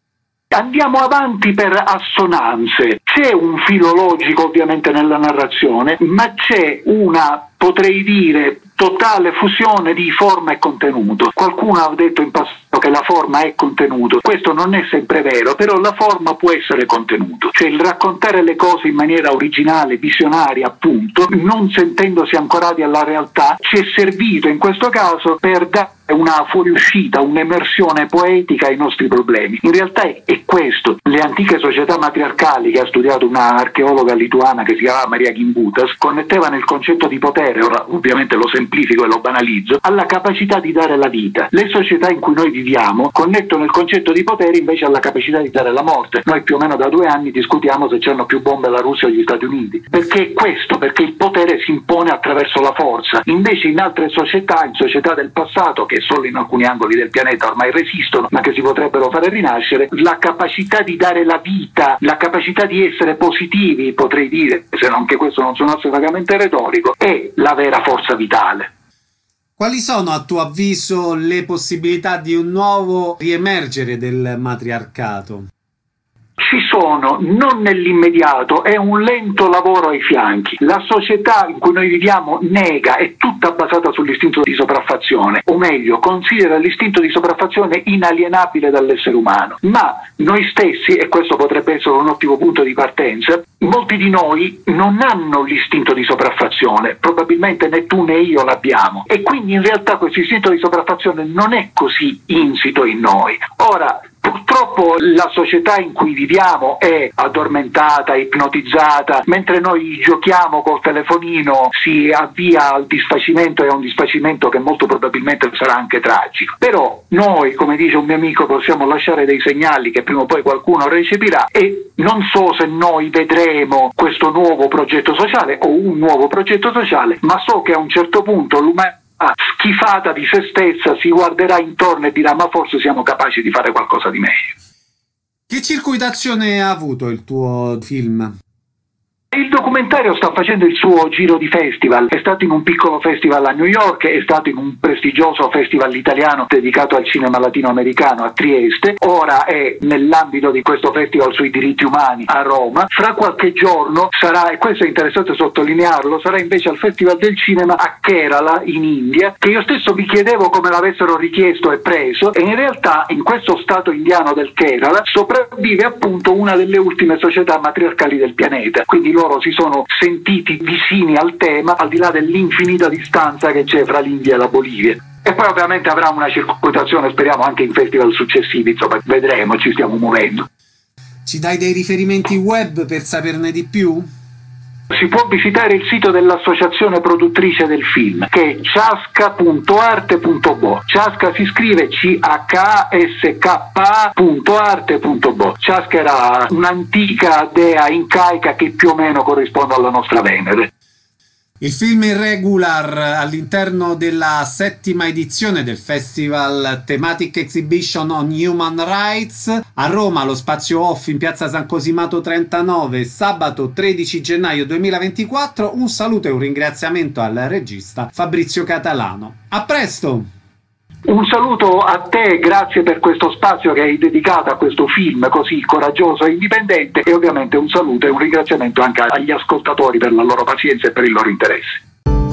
Andiamo avanti per assonanze. C'è un filo logico ovviamente nella narrazione, ma c'è una, potrei dire, totale fusione di forma e contenuto. Qualcuno ha detto in passato che la forma è contenuto. Questo non è sempre vero, però la forma può essere contenuto. Cioè il raccontare le cose in maniera originale, visionaria appunto, non sentendosi ancorati alla realtà, ci è servito in questo caso per dare una fuoriuscita, un'emersione poetica ai nostri problemi. In realtà è, è questo. Le antiche società matriarcali, che ha studiato una archeologa lituana che si chiamava Maria Gimbutas, connettevano il concetto di potere, ora ovviamente lo semplifico e lo banalizzo, alla capacità di dare la vita. Le società in cui noi viviamo viviamo connettono il concetto di potere invece alla capacità di dare la morte. Noi più o meno da due anni discutiamo se c'hanno più bombe la Russia o gli Stati Uniti. Perché questo? Perché il potere si impone attraverso la forza. Invece in altre società, in società del passato, che solo in alcuni angoli del pianeta ormai resistono, ma che si potrebbero fare rinascere, la capacità di dare la vita, la capacità di essere positivi, potrei dire, se non che questo non suonasse vagamente retorico, è la vera forza vitale. Quali sono a tuo avviso le possibilità di un nuovo riemergere del matriarcato? Ci sono, non nell'immediato, è un lento lavoro ai fianchi. La società in cui noi viviamo nega, è tutta basata sull'istinto di sopraffazione, o meglio, considera l'istinto di sopraffazione inalienabile dall'essere umano. Ma noi stessi, e questo potrebbe essere un ottimo punto di partenza, molti di noi non hanno l'istinto di sopraffazione, probabilmente né tu né io l'abbiamo, e quindi in realtà questo istinto di sopraffazione non è così insito in noi. Ora, purtroppo la società in cui viviamo è addormentata, ipnotizzata, mentre noi giochiamo col telefonino si avvia al disfacimento, e a un disfacimento che molto probabilmente sarà anche tragico. Però noi, come dice un mio amico, possiamo lasciare dei segnali che prima o poi qualcuno recepirà, e non so se noi vedremo questo nuovo progetto sociale o un nuovo progetto sociale, ma so che a un certo punto l'umanità schifata di se stessa si guarderà intorno e dirà: ma forse siamo capaci di fare qualcosa di meglio. Che circuitazione ha avuto il tuo film? Il documentario sta facendo il suo giro di festival, è stato in un piccolo festival a New York, è stato in un prestigioso festival italiano dedicato al cinema latinoamericano a Trieste, ora è nell'ambito di questo festival sui diritti umani a Roma. Fra qualche giorno sarà, e questo è interessante sottolinearlo, sarà invece al Festival del Cinema a Kerala in India, che io stesso mi chiedevo come l'avessero richiesto e preso, e in realtà in questo stato indiano del Kerala sopravvive appunto una delle ultime società matriarcali del pianeta, quindi loro si sono sentiti vicini al tema, al di là dell'infinita distanza che c'è fra l'India e la Bolivia. E poi ovviamente avrà una circuitazione, speriamo, anche in festival successivi, insomma vedremo, ci stiamo muovendo. Ci dai dei riferimenti web per saperne di più? Si può visitare il sito dell'associazione produttrice del film, che è ciasca punto arte punto bo. Ciasca si scrive C H A S K A punto arte punto bo. Ciasca era un'antica dea incaica che più o meno corrisponde alla nostra Venere. Il film Irregular all'interno della settima edizione del Festival Thematic Exhibition on Human Rights a Roma, allo Spazio Off in piazza San Cosimato trentanove, sabato tredici gennaio duemilaventiquattro. Un saluto e un ringraziamento al regista Fabrizio Catalano. A presto! Un saluto a te, grazie per questo spazio che hai dedicato a questo film così coraggioso e indipendente, e ovviamente un saluto e un ringraziamento anche agli ascoltatori per la loro pazienza e per il loro interesse.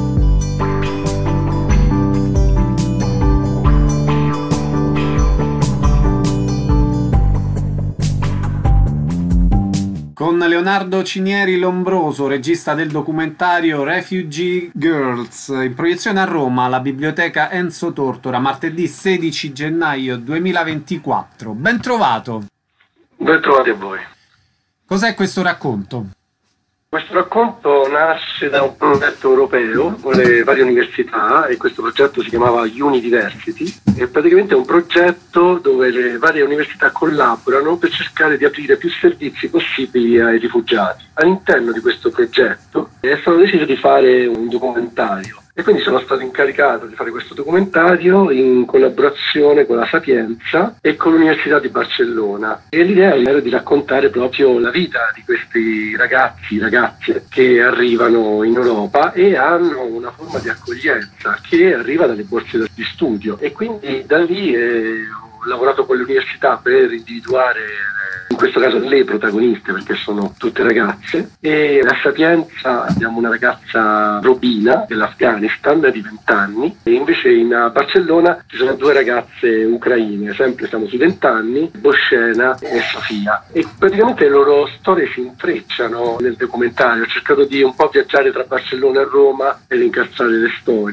Con Leonardo Cinieri Lombroso, regista del documentario Refugee Girls, in proiezione a Roma alla Biblioteca Enzo Tortora, martedì sedici gennaio duemilaventiquattro. Ben trovato! Ben trovati a voi. Cos'è questo racconto? Questo racconto nasce da un progetto europeo con le varie università, e questo progetto si chiamava Unidiversity, e praticamente è un progetto dove le varie università collaborano per cercare di aprire più servizi possibili ai rifugiati. All'interno di questo progetto è stato deciso di fare un documentario, e quindi sono stato incaricato di fare questo documentario in collaborazione con la Sapienza e con l'Università di Barcellona, e l'idea era di raccontare proprio la vita di questi ragazzi, ragazze che arrivano in Europa e hanno una forma di accoglienza che arriva dalle borse di studio, e quindi da lì eh, ho lavorato con l'università per individuare in questo caso le protagoniste, perché sono tutte ragazze, e a Sapienza abbiamo una ragazza Robina dell'Afghanistan di venti anni, e invece in Barcellona ci sono due ragazze ucraine, sempre siamo sui venti anni, Boscena e Sofia, e praticamente le loro storie si intrecciano nel documentario. Ho cercato di un po' viaggiare tra Barcellona e Roma e incastrare le storie,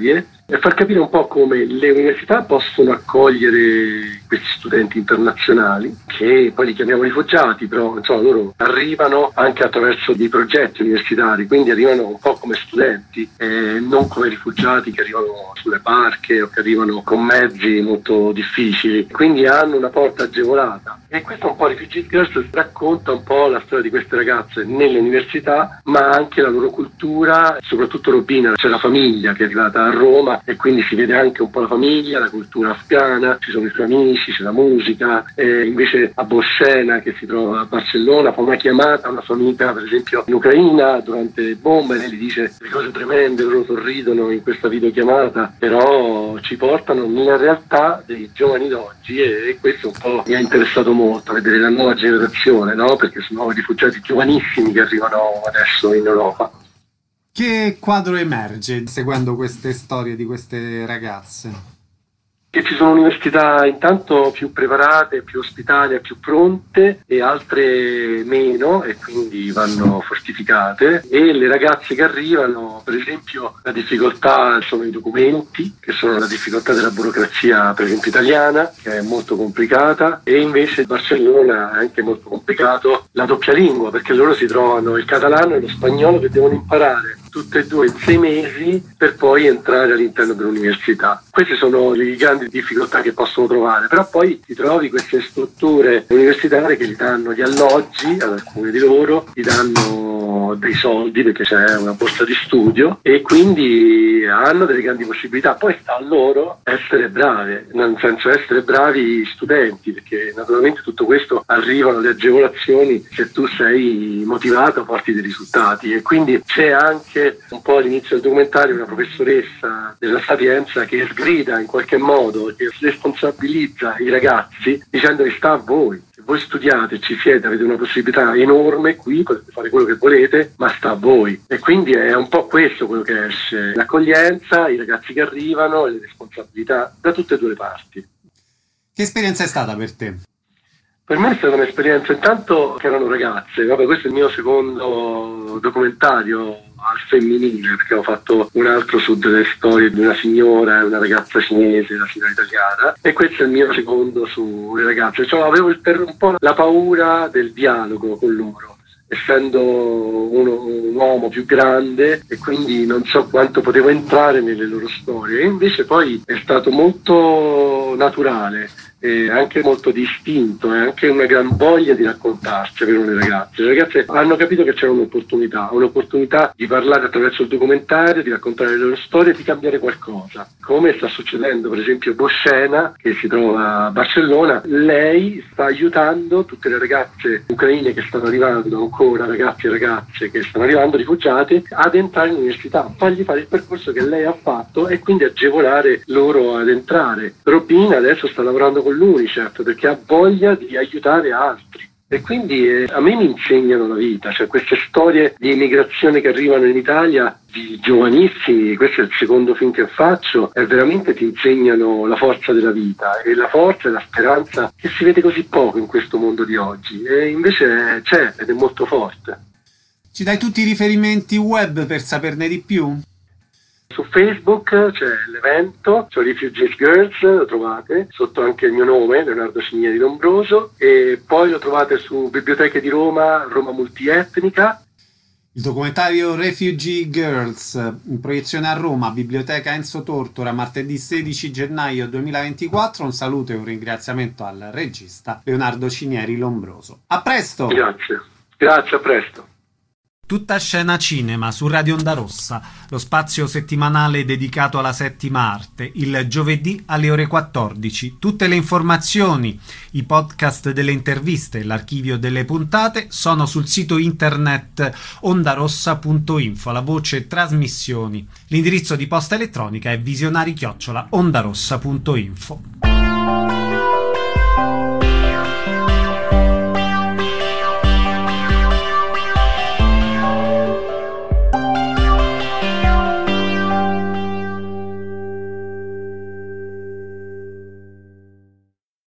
e far capire un po' come le università possono accogliere questi studenti internazionali, che poi li chiamiamo rifugiati, però insomma loro arrivano anche attraverso dei progetti universitari, quindi arrivano un po' come studenti, eh, non come rifugiati che arrivano sulle barche o che arrivano con mezzi molto difficili, quindi hanno una porta agevolata. E questo un po' Refugee Girls racconta un po' la storia di queste ragazze nelle università, ma anche la loro cultura, soprattutto Robina, c'è la famiglia che è arrivata a Roma e quindi si vede anche un po' la famiglia, la cultura afghana, ci sono i suoi amici, c'è la musica, e invece a Boscena, che si trova a Barcellona, fa una chiamata a una sua amica, per esempio in Ucraina, durante le bombe, e lei gli dice le cose tremende, loro sorridono in questa videochiamata, però ci portano nella realtà dei giovani d'oggi, e, e questo un po' mi ha interessato molto, vedere la nuova generazione, no? Perché sono rifugiati giovanissimi che arrivano adesso in Europa. Che quadro emerge seguendo queste storie di queste ragazze? Che ci sono università intanto più preparate, più ospitali, più pronte, e altre meno, e quindi vanno fortificate, e le ragazze che arrivano, per esempio la difficoltà sono i documenti, che sono la difficoltà della burocrazia per esempio italiana, che è molto complicata, e invece Barcellona è anche molto complicato la doppia lingua, perché loro si trovano il catalano e lo spagnolo che devono imparare tutte e due in sei mesi per poi entrare all'interno dell'università. Queste sono le grandi difficoltà che possono trovare, però poi ti trovi queste strutture universitarie che gli danno gli alloggi ad alcuni di loro, gli danno dei soldi perché c'è una borsa di studio, e quindi hanno delle grandi possibilità. Poi sta a loro essere brave, nel senso essere bravi studenti, perché naturalmente tutto questo arrivano le agevolazioni se tu sei motivato, porti dei risultati, e quindi c'è anche un po' all'inizio del documentario una professoressa della Sapienza che sgrida in qualche modo, che responsabilizza i ragazzi dicendo che sta a voi. Se voi studiate, ci siete, avete una possibilità enorme qui, potete fare quello che volete, ma sta a voi. E quindi è un po' questo quello che esce: l'accoglienza, i ragazzi che arrivano e le responsabilità da tutte e due le parti. Che esperienza è stata per te? Per me è stata un'esperienza, intanto che erano ragazze, vabbè, questo è il mio secondo documentario al femminile, perché ho fatto un altro su delle storie di una signora e una ragazza cinese, una signora italiana, e questo è il mio secondo sulle ragazze. Cioè, avevo il, per un po' la paura del dialogo con loro, essendo uno, un uomo più grande, e quindi non so quanto potevo entrare nelle loro storie, e invece poi è stato molto naturale, e anche molto distinto, e anche una gran voglia di raccontarci per le ragazze. Le ragazze hanno capito che c'era un'opportunità, un'opportunità di parlare attraverso il documentario, di raccontare le loro storie, di cambiare qualcosa, come sta succedendo per esempio Boscena, che si trova a Barcellona. Lei sta aiutando tutte le ragazze ucraine che stanno arrivando, ancora ragazzi e ragazze che stanno arrivando rifugiate, ad entrare in università, fargli fare il percorso che lei ha fatto e quindi agevolare loro ad entrare. Robina adesso sta lavorando con l'Unicef perché ha voglia di aiutare altri, e quindi eh, a me mi insegnano la vita, cioè queste storie di emigrazione che arrivano in Italia di giovanissimi, questo è il secondo film che faccio, e veramente ti insegnano la forza della vita, e la forza e la speranza che si vede così poco in questo mondo di oggi, e invece c'è ed è molto forte. Ci dai tutti i riferimenti web per saperne di più? Su Facebook c'è l'evento, c'è Refugee Girls, lo trovate, sotto anche il mio nome, Leonardo Cinieri Lombroso, e poi lo trovate su Biblioteche di Roma, Roma Multietnica. Il documentario Refugee Girls, in proiezione a Roma, Biblioteca Enzo Tortora, martedì sedici gennaio duemilaventiquattro. Un saluto e un ringraziamento al regista Leonardo Cinieri Lombroso. A presto! Grazie, grazie, a presto. Tutta scena cinema su Radio Onda Rossa, lo spazio settimanale dedicato alla settima arte, il giovedì alle ore quattordici. Tutte le informazioni, i podcast delle interviste e l'archivio delle puntate sono sul sito internet ondarossa punto info, la voce trasmissioni. L'indirizzo di posta elettronica è visionari chiocciola ondarossa punto info.